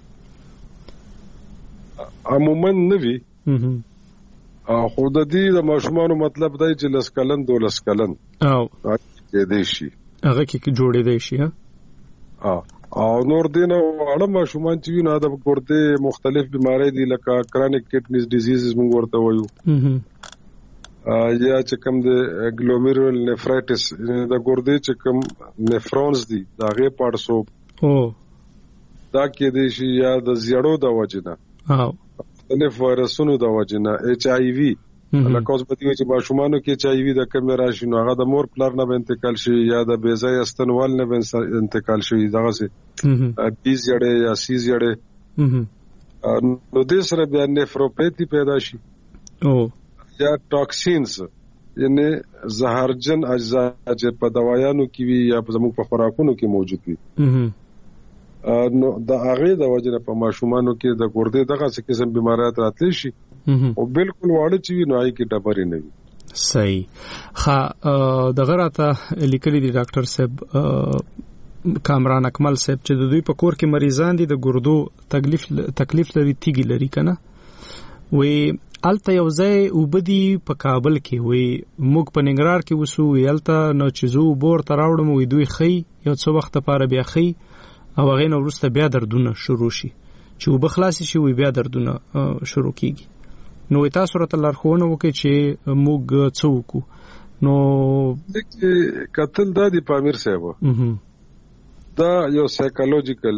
عموما نه وي. خو د دې د ماشومانو مطلب دی چې لس کلن دولس کلن او کېدای شي هغه کې جوړېدای شي. ها او نور دینه اړه ماشومان چې نه د ګردې مختلف بیماری دي لکه کرونیک کډنیز ډیزیزز موږ ورته وایو یا چې کوم د ګلومیرول نیفرایټس د ګردې چې کوم نیفرونز دي دا غي پړسو او دا کې دي شي یا د زیړو د وجنه او مختلف وایرسونو د وجنه ایچ آی وی لکه اوس په دې چې ماشومانو کې ایچ آی وی د کم راشي نو هغه د مور پلار نه به انتقال شي یا د بیزای استنوال نه به انتقال شي دغه سي بي زړې یا سي زړې نو د سره بیا نیفروپاثي پیدا شي او یا ټاکسینز یعنی زهرجن اجزا چې په دوايانو کې وي یا په زموږ په خوراکونو کې موجود وي نو د هغه د وجنه په ماشومانو کې د ګردې دغه څه قسم بیماریات راتلی شي او بالکل واړه چې نو آی کې ډبرې نه وي. صحیح. ها دغه راته لیکلي دي ډاکټر صاحب کامران اکمل صاحب چې د دوی په کور کې مریضان دي د ګردو تکلیف تکلیف لري تیګي لري کنه وی الته یو ځای وبدي په کابل کې وی موږ په ننګرهار کې وسو وی الته نو چې زو بور تراوړم وی دوی خي یو څو وخت لپاره بیا خي او هغه نو ورسته بیا دردونه شروع شي چې وبخلاص شي وی بیا دردونه شروع کیږي. نو تاسو راته لارښوونه وکړئ چې موږ څه وکړو. نو قتل د دې پامیر صاحب دا یو سایکولوژیکل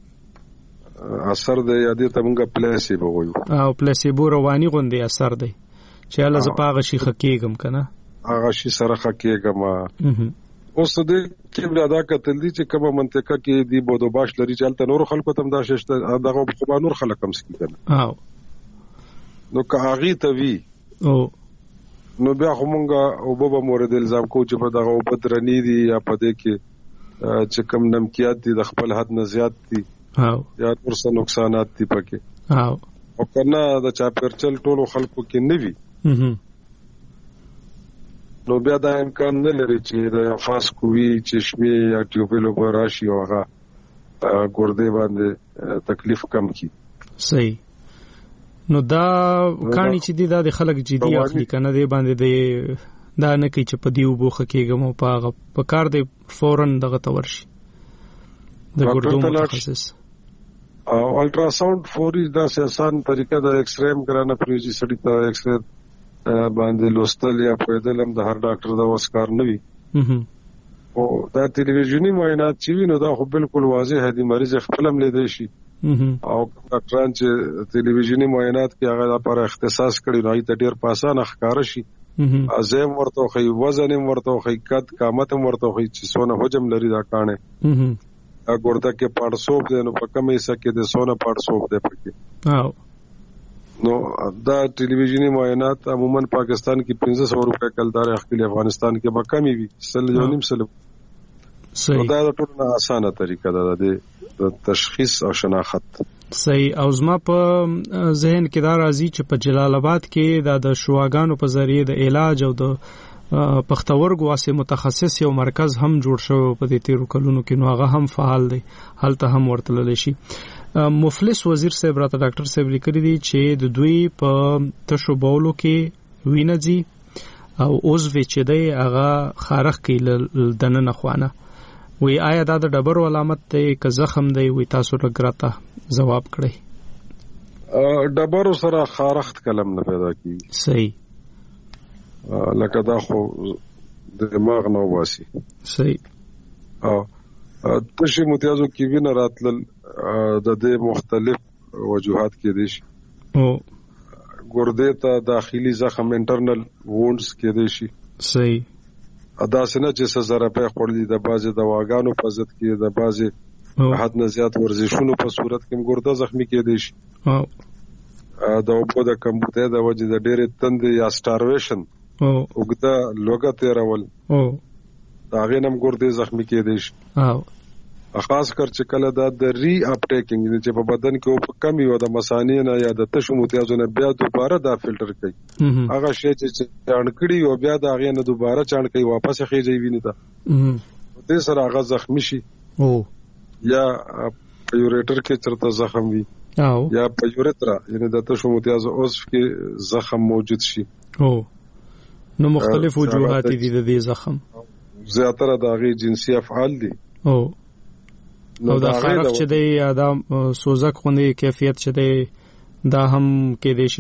اثر دی یا دې ته موږ پلیسیبو وایو او پلیسیبو رواني غوندي اثر دی چې الله ز پاغه شي خکېګم کنه هغه شي سره خکېګم. اوس دې چې بیا دا قتل دي چې کومه منطقه کې دی بودو باش لري چې تل نور خلکو تم دا شته دغه خو نور خلک هم سکی کنه او نو که هغه ته وی او نو بیا همغه او به مورد الزام کو چې په دغه او بدرنی دي یا په دې کې چې کم نمکیات دي د خپل حد نه زیات دي او یا ورسره نقصانات دي پکې او او کنه د چاپرچل ټولو خلکو کې نه وي نو بیا دا امکان نه لري چې د فاس کوي چشمه یا ټیوبلو پر راشي او هغه ګردې باندې تکلیف کم کی. صحیح. نو دا کانی چې دی دا د خلک جدي اخلي کنه دی باندې دی دا نه کوي چې په دیو بوخه کېږم او په په کار دی فورن دغه تورشي د ګردو متخصص او الټراساوند فوري دا آسان طریقه د ایکس رے کرانه پریږي سړی ته ایکس رے باندې لوستل یا پېدل هم د هر ډاکټر د وسکار نه وي او دا ټلویزیونی معاینات چې وینو دا خو بالکل واضح دی مریض خپل هم لیدای شي او ډاکټران چې ټلویزیونی معاینات کې هغه لپاره اختصاص کړي نو ته ډیر په اسانه ښکار شي ازم ورته خو وزن ورته خو قد قامت ورته خو چې سونه حجم لري دا کانه ا ګوردا کې پاړسوب دی نو په کومه حصہ کې د سونه پاړسوب دی پکې نو دا ټلویزیونی معاینات عموما پاکستان کې پنځه سوه روپے کلدار اخلي افغانستان کې به کمی وي سل یو نیم سل صحیح دا ټول نه اسانه طریقه ده د تشخیص او شناخت صحیح. او زما په ذهن کې دا راځي چې په جلال آباد کې د شواګانو په ذریعه د علاج او د پښتورګو واسه متخصص یو مرکز هم جوړ شو په دې تیرو کلونو کې نو هغه هم فعال دی هلته هم ورتلل شي. مفلس وزیر صاحب راته ډاکټر صاحب لیکلي دي چې د دوی په تشو بولو کې وینځي او اوس وی چې دی هغه خارخ کې دنه خوانه وی آیا دا د ډبرو علامت دی که زخم دی وی تاسو راګراته جواب کړئ ډبرو سره خارخت کلم نه پیدا کی صحیح لکه دا خو د دماغ نو واسي صحیح او تشي متیازو کې وینه راتل د دې مختلف وجوهات کې دي شي او ګردې ته داخلي زخم انټرنل وونډز کې دي شي صحیح ادا سينه چې سزا په خورلي د بازي دواګانو په ضد کې د بازي حد نه زیات ورزشونو په صورت کې ګرده زخمی کې دي شي او د اوبو د کمبوته د وجې د ډېرې تند یا سټارویشن او وګدا لوګه تیرول او دا غینم ګرده زخمی کې دي شي او خاص کر چې کله دا د ری اپټیکینګ چې په بدن کې او کمی و د مثانې نه یا د تشو متیازو نه بیا دوباره دا فلټر کوي هغه شی چې چانکړي او بیا دا غینه دوباره چانکړي واپس خېږي ویني دا دې سره هغه زخمی شي او یا پیوریټر کې چرته زخم وي او یا پیوریترا یعنی د تشو متیازو اوس کې زخم موجود شي او نو مختلف وجوهات دي د دې زخم زیاتره د غي جنسي افعال دي او نو دا خارق چې دی یا دا سوزک خوندې کیفیت چې دی دا هم کې دی شي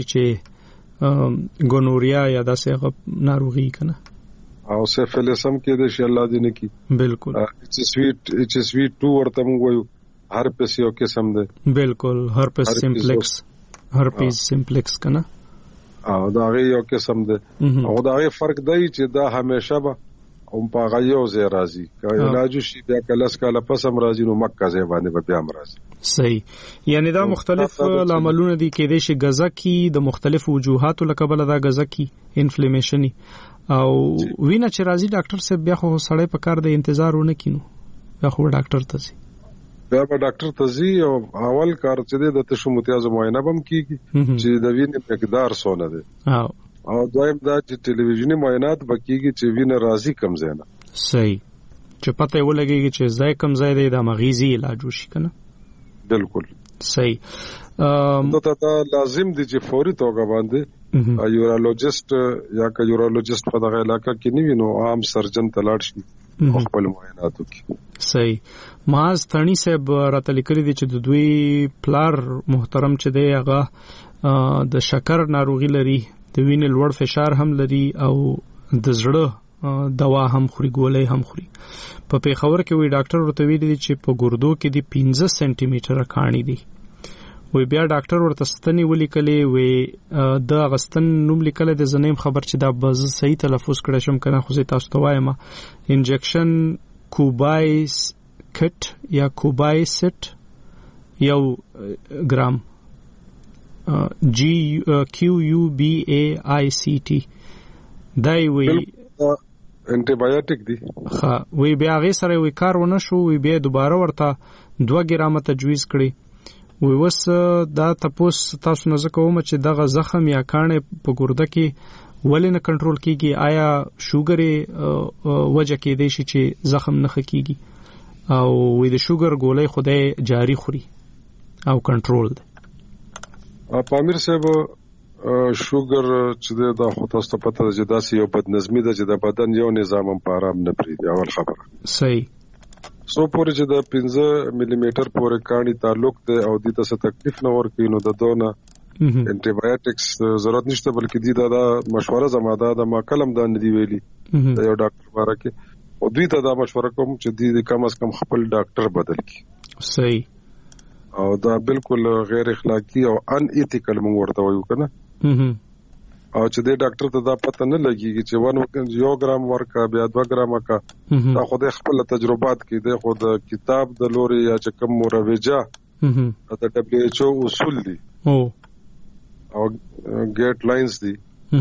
چې ګونوریا یا دا څه ناروغي کنه او سفلیس هم کې دی شي الله دې نه کی بالکل اچ سویټ اچ سویټ ټو ورته موږ وایو هرپس یو قسم دی بالکل هرپس سمپلیکس هرپس سمپلیکس کنه او دا غي یو قسم دی او دا غي فرق دی چې دا همیشه به او په غيو زه راضي کله علاج شي بیا کله سکاله پسم راضي نو مکه زه باندې بیا هم راضي صحیح یعنی دا مختلف لاملونه دي کې د شي غزا کی د مختلف وجوهاتو لکبل دا غزا کی انفلیمیشن او وینا چې راضي ډاکټر صاحب بیا خو سړی په کار د انتظار ونه کینو بیا خو ډاکټر ته سي بیا به ډاکټر ته زی او اول کار چې د تشو متیازو معاینه بم کیږي چې د وینې مقدار څونه دی او او دویم دا چې ټلویزیونی معاینات بکیږي چې وینه راضي کم زینا صحیح چې پته ولګيږي چې ځای کم ځای دی د مغیزي علاج وشي کنه بالکل صحیح نو ته لازم دي چې فوري توګه باندې یورولوژیست یا که یورولوژیست په دغه علاقې کې نیوي نو عام سرجن ته لاړ شي خپل معاینات وکړي صحیح ماز تڼي صاحب راته لیکلي دي چې د دوی پلار محترم چې دی هغه د شکر ناروغي لري د وینې لوړ فشار هم لري او د زړه دوا هم خوري ګولې هم خوري په پیښور کې وی ډاکټر ورته ویلي دي چې په ګردو کې دی پنځه سانتي متره کانی دي وی بیا ډاکټر ورته ستنی ولیکلې وی د غستن نوم لیکل د زنیم خبر چې دا بز صحیح تلفظ کړی شم کنه خو زه تاسو ته وایم انجکشن کوبایس کټ یا کوبایسټ یو ګرام جی کیو یو بی ای آی سی ټی دای وی انټي بایوټیک دی ها وی بیا غي سره وی کار ونه شو وی بیا دوباره ورته دوه ګرامه تجویز کړی وی وس دا تاسو تاسو نه زکوم چې دغه زخم یا کانه په ګرده کې ولې نه کنټرول کیږي آیا شوګر وجه کې دی چې زخم نه خکېږي او وی د شوګر ګولې خدای جاری خوري او کنټرول دی پامیر صاحب شوګر چې دا خو تاسو ته پته ده چې دا یو بدنظمي ده چې د بدن یو نظام هم په آرام نه پریږدي اول خبره صحیح سو پورې چې د پنځه ملي میټر پورې کانی تعلق ده او د تاسو تکلیف نه ورکوي نو د دونه انټي بایوټکس ضرورت نشته بلکې د دا مشوره زماده د ما کلم د ندی ویلي د یو ډاکټر باره کې او دوی ته دا مشوره کوم چې دوی کم از کم خپل ډاکټر بدل کړي. صحیح. او دا بالکل غیر اخلاقی او ان ایتیکل موږ ورته وایو کنه. او چې د ډاکټر ته دا پته نه لګیږي چې ونه یو ګرام ورکا بیا دوه ګرام کا دا خو د خپل تجربات کې د خو د کتاب د لوري یا چې کوم مروجه د دبليو ایچ او اصول دي او او ګایډ لاینز دي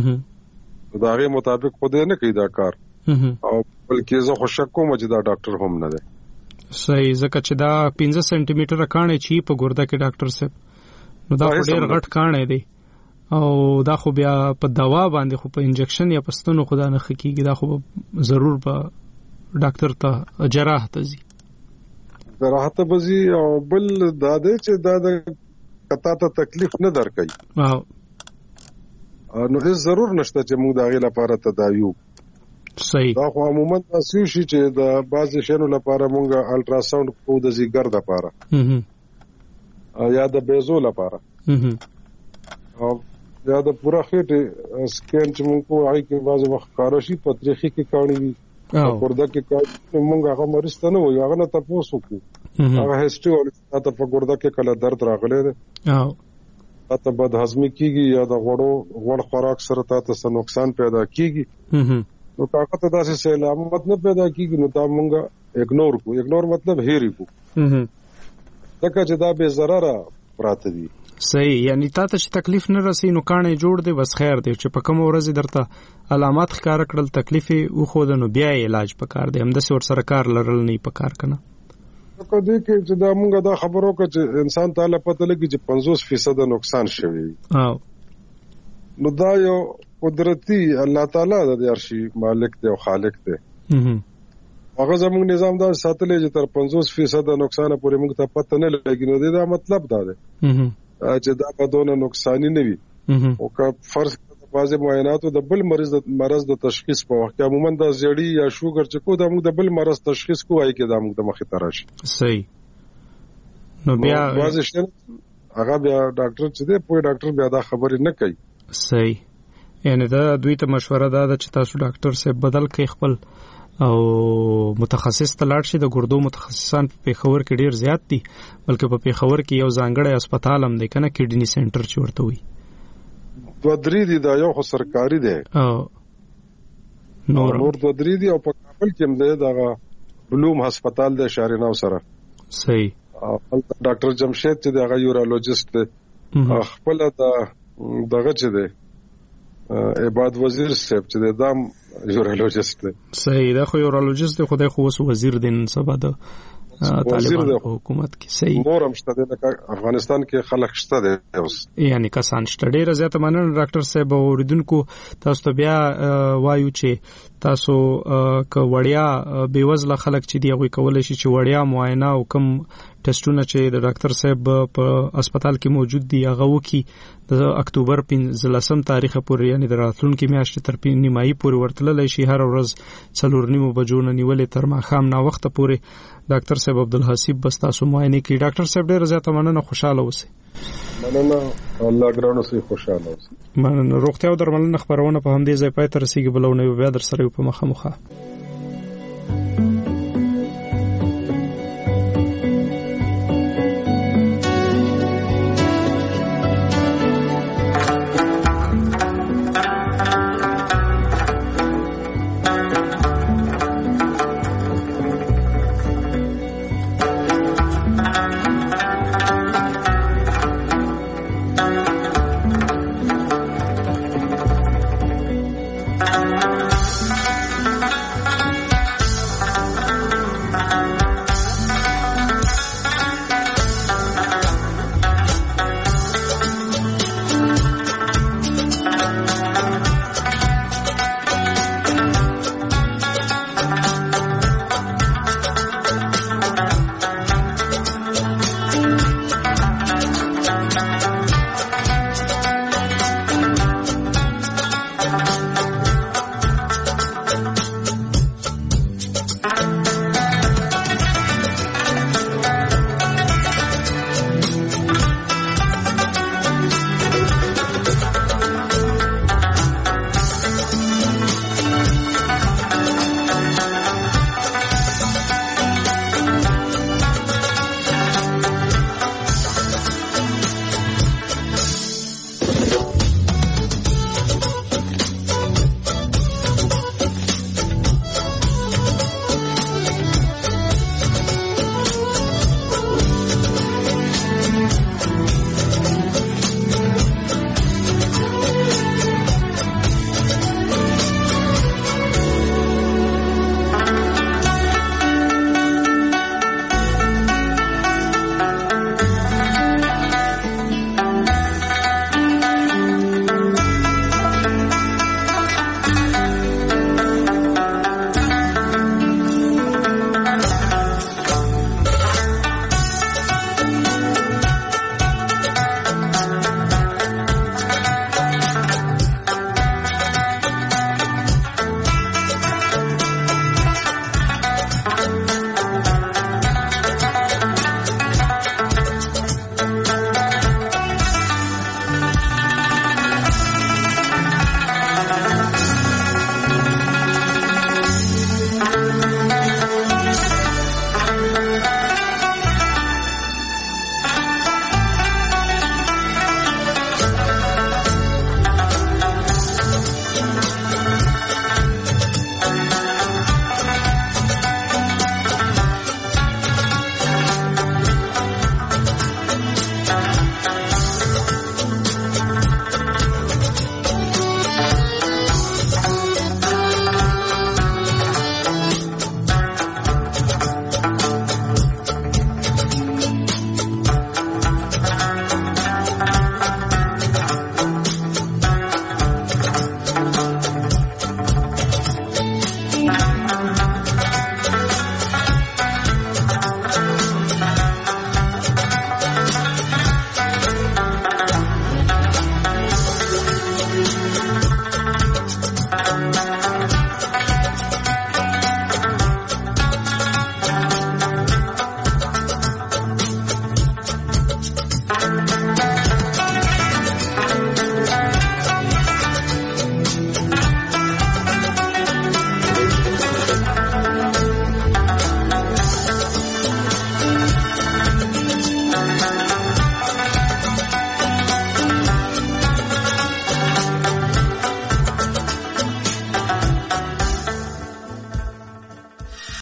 دا غي مطابق خو دې نه کوي دا کار او بلکې زه خو شک کوم چې دا ډاکټر هم نه دی. صحیح. ځکه چې دا پنځه سانتي میټر کانه چی په ګرده کې ډاکټر صاحب نو دا ډېر غټ کانه دی او دا خو بیا په دوا باندې خو په انجکشن یا په ستونو خدا نه خکېږي. دا خو ضرور په ډاکټر ته جراح ته ځي جراح ته بزي او بل دا دی چې دا د کتا ته تکلیف نه درکړي او نو هیڅ ضرور نشته چې موږ دا غي لپاره تداوی. صحیح. دا خو عموما تاسو شي چې د بعض شینو لپاره مونږه الټرا ساوند کو د زیګر لپاره اه یا د بیزو لپاره او یا د پورا خېټه سکین چې مونږ کو هغه کې بعض وخت کاروشي پتریخي کې کاڼي وي او ګرده کې کاڼي مونږ هغه مریض ته نه وایو هغه نه تاسو کو هغه هیستوري او تاسو په ګرده کې کله درد راغلی دی او تاسو بد هضمي کیږي یا د غوړو غوړ خوراک سره تاسو نقصان پیدا کیږي نو طاقت داسې سلامت نه پیدا کیږي نو تا مونږه اګنور کو اګنور مطلب هېری کو ځکه چې دا به ضرر پراته دي. صحیح. یعنی تاسو چې تکلیف نه رسي نو کانه جوړ دی بس خیر دی چې په کوم ورځ درته علامات ښکار کړل تکلیف او خو د نو بیا علاج پکار دی هم د څور سره کار لرل نه پکار کنه. که دې کې چې دا مونږه دا خبرو کې چې انسان تعالی پته لګي چې پنځوس فیصد نقصان شوی او نو دا یو قدرتی الله تعالی د ارشي مالک دی او خالق دی هغه زموږ نظام دا ساتلې چې تر پنځوس فیصد نقصان پورې موږ ته پته نه لګي نو دا مطلب دا دی چې دا په دونه نقصان نه وي او که فرض بعضې معایناتو د بل مریض د مرض د تشخیص په وخت کې عموما د زیړی یا شوګر چې کو د موږ د بل مرض تشخیص کوی کې د موږ د مخې ته راشي. صحیح. نو بیا بعضې شته هغه بیا ډاکټر چې دی پوه ډاکټر بیا دا خبرې نه کوي. صحیح. یعنی دا دوی ته مشوره ده چې تاسو ډاکټر صاحب بدل کړئ خپل او متخصص ته لاړ شي. د ګردو متخصصان په پیښور کې ډیر زیات دي بلکې په پیښور کې یو ځانګړی هسپتال هم دی کنه کډنی سنټر چې ورته وي دوه درې دي دا یو خو سرکاري دی او نور نور دوه درې دي او په کابل کې هم دی دا بلوم هسپتال دی شاریناو سره. صحیح. او ډاکټر جمشید چې دا یورولوژیست دی خپل دا دغه چې دی عباد وزیر صاحب چې دام یورولوژیست دی. صحیح. دا خو یورولوژیست دی خدای خو وسو وزیر دی نن سبا د طالبان حکومت کې. صحیح. نورم شته د افغانستان کې خلک شته دي اوس یعنی کسان شته ډیر زیات مننه ډاکټر صاحب اوریدونکو تاسو ته بیا وایو چې تاسو ک وړیا بیوزله خلک چې دی غوي کولای شي چې وړیا معاینه او کم ټیسټونه چې د ډاکټر صاحب په هسپتال کې موجود دي هغه وکي د اکتوبر پنځلسم تاریخ پورې یعنی د راتلونکي میاشتې تر نیمایي پورې ورتللی شي هر ورځ څلور نیمو بجو نه نیولې تر ماښام نا وخت پورې ډاکټر صاحب عبدالحسیب بس تاسو معاینه کوي. ډاکټر صاحب ډیر زیاته مننه خوشاله اوسئ. مننه الله ګرانو سي خوشاله اوسئ. مننه. روغتیا او درملنه خبرونه په همدې ځای پای ته رسیدي بلونه بیا در سره په مخه مخه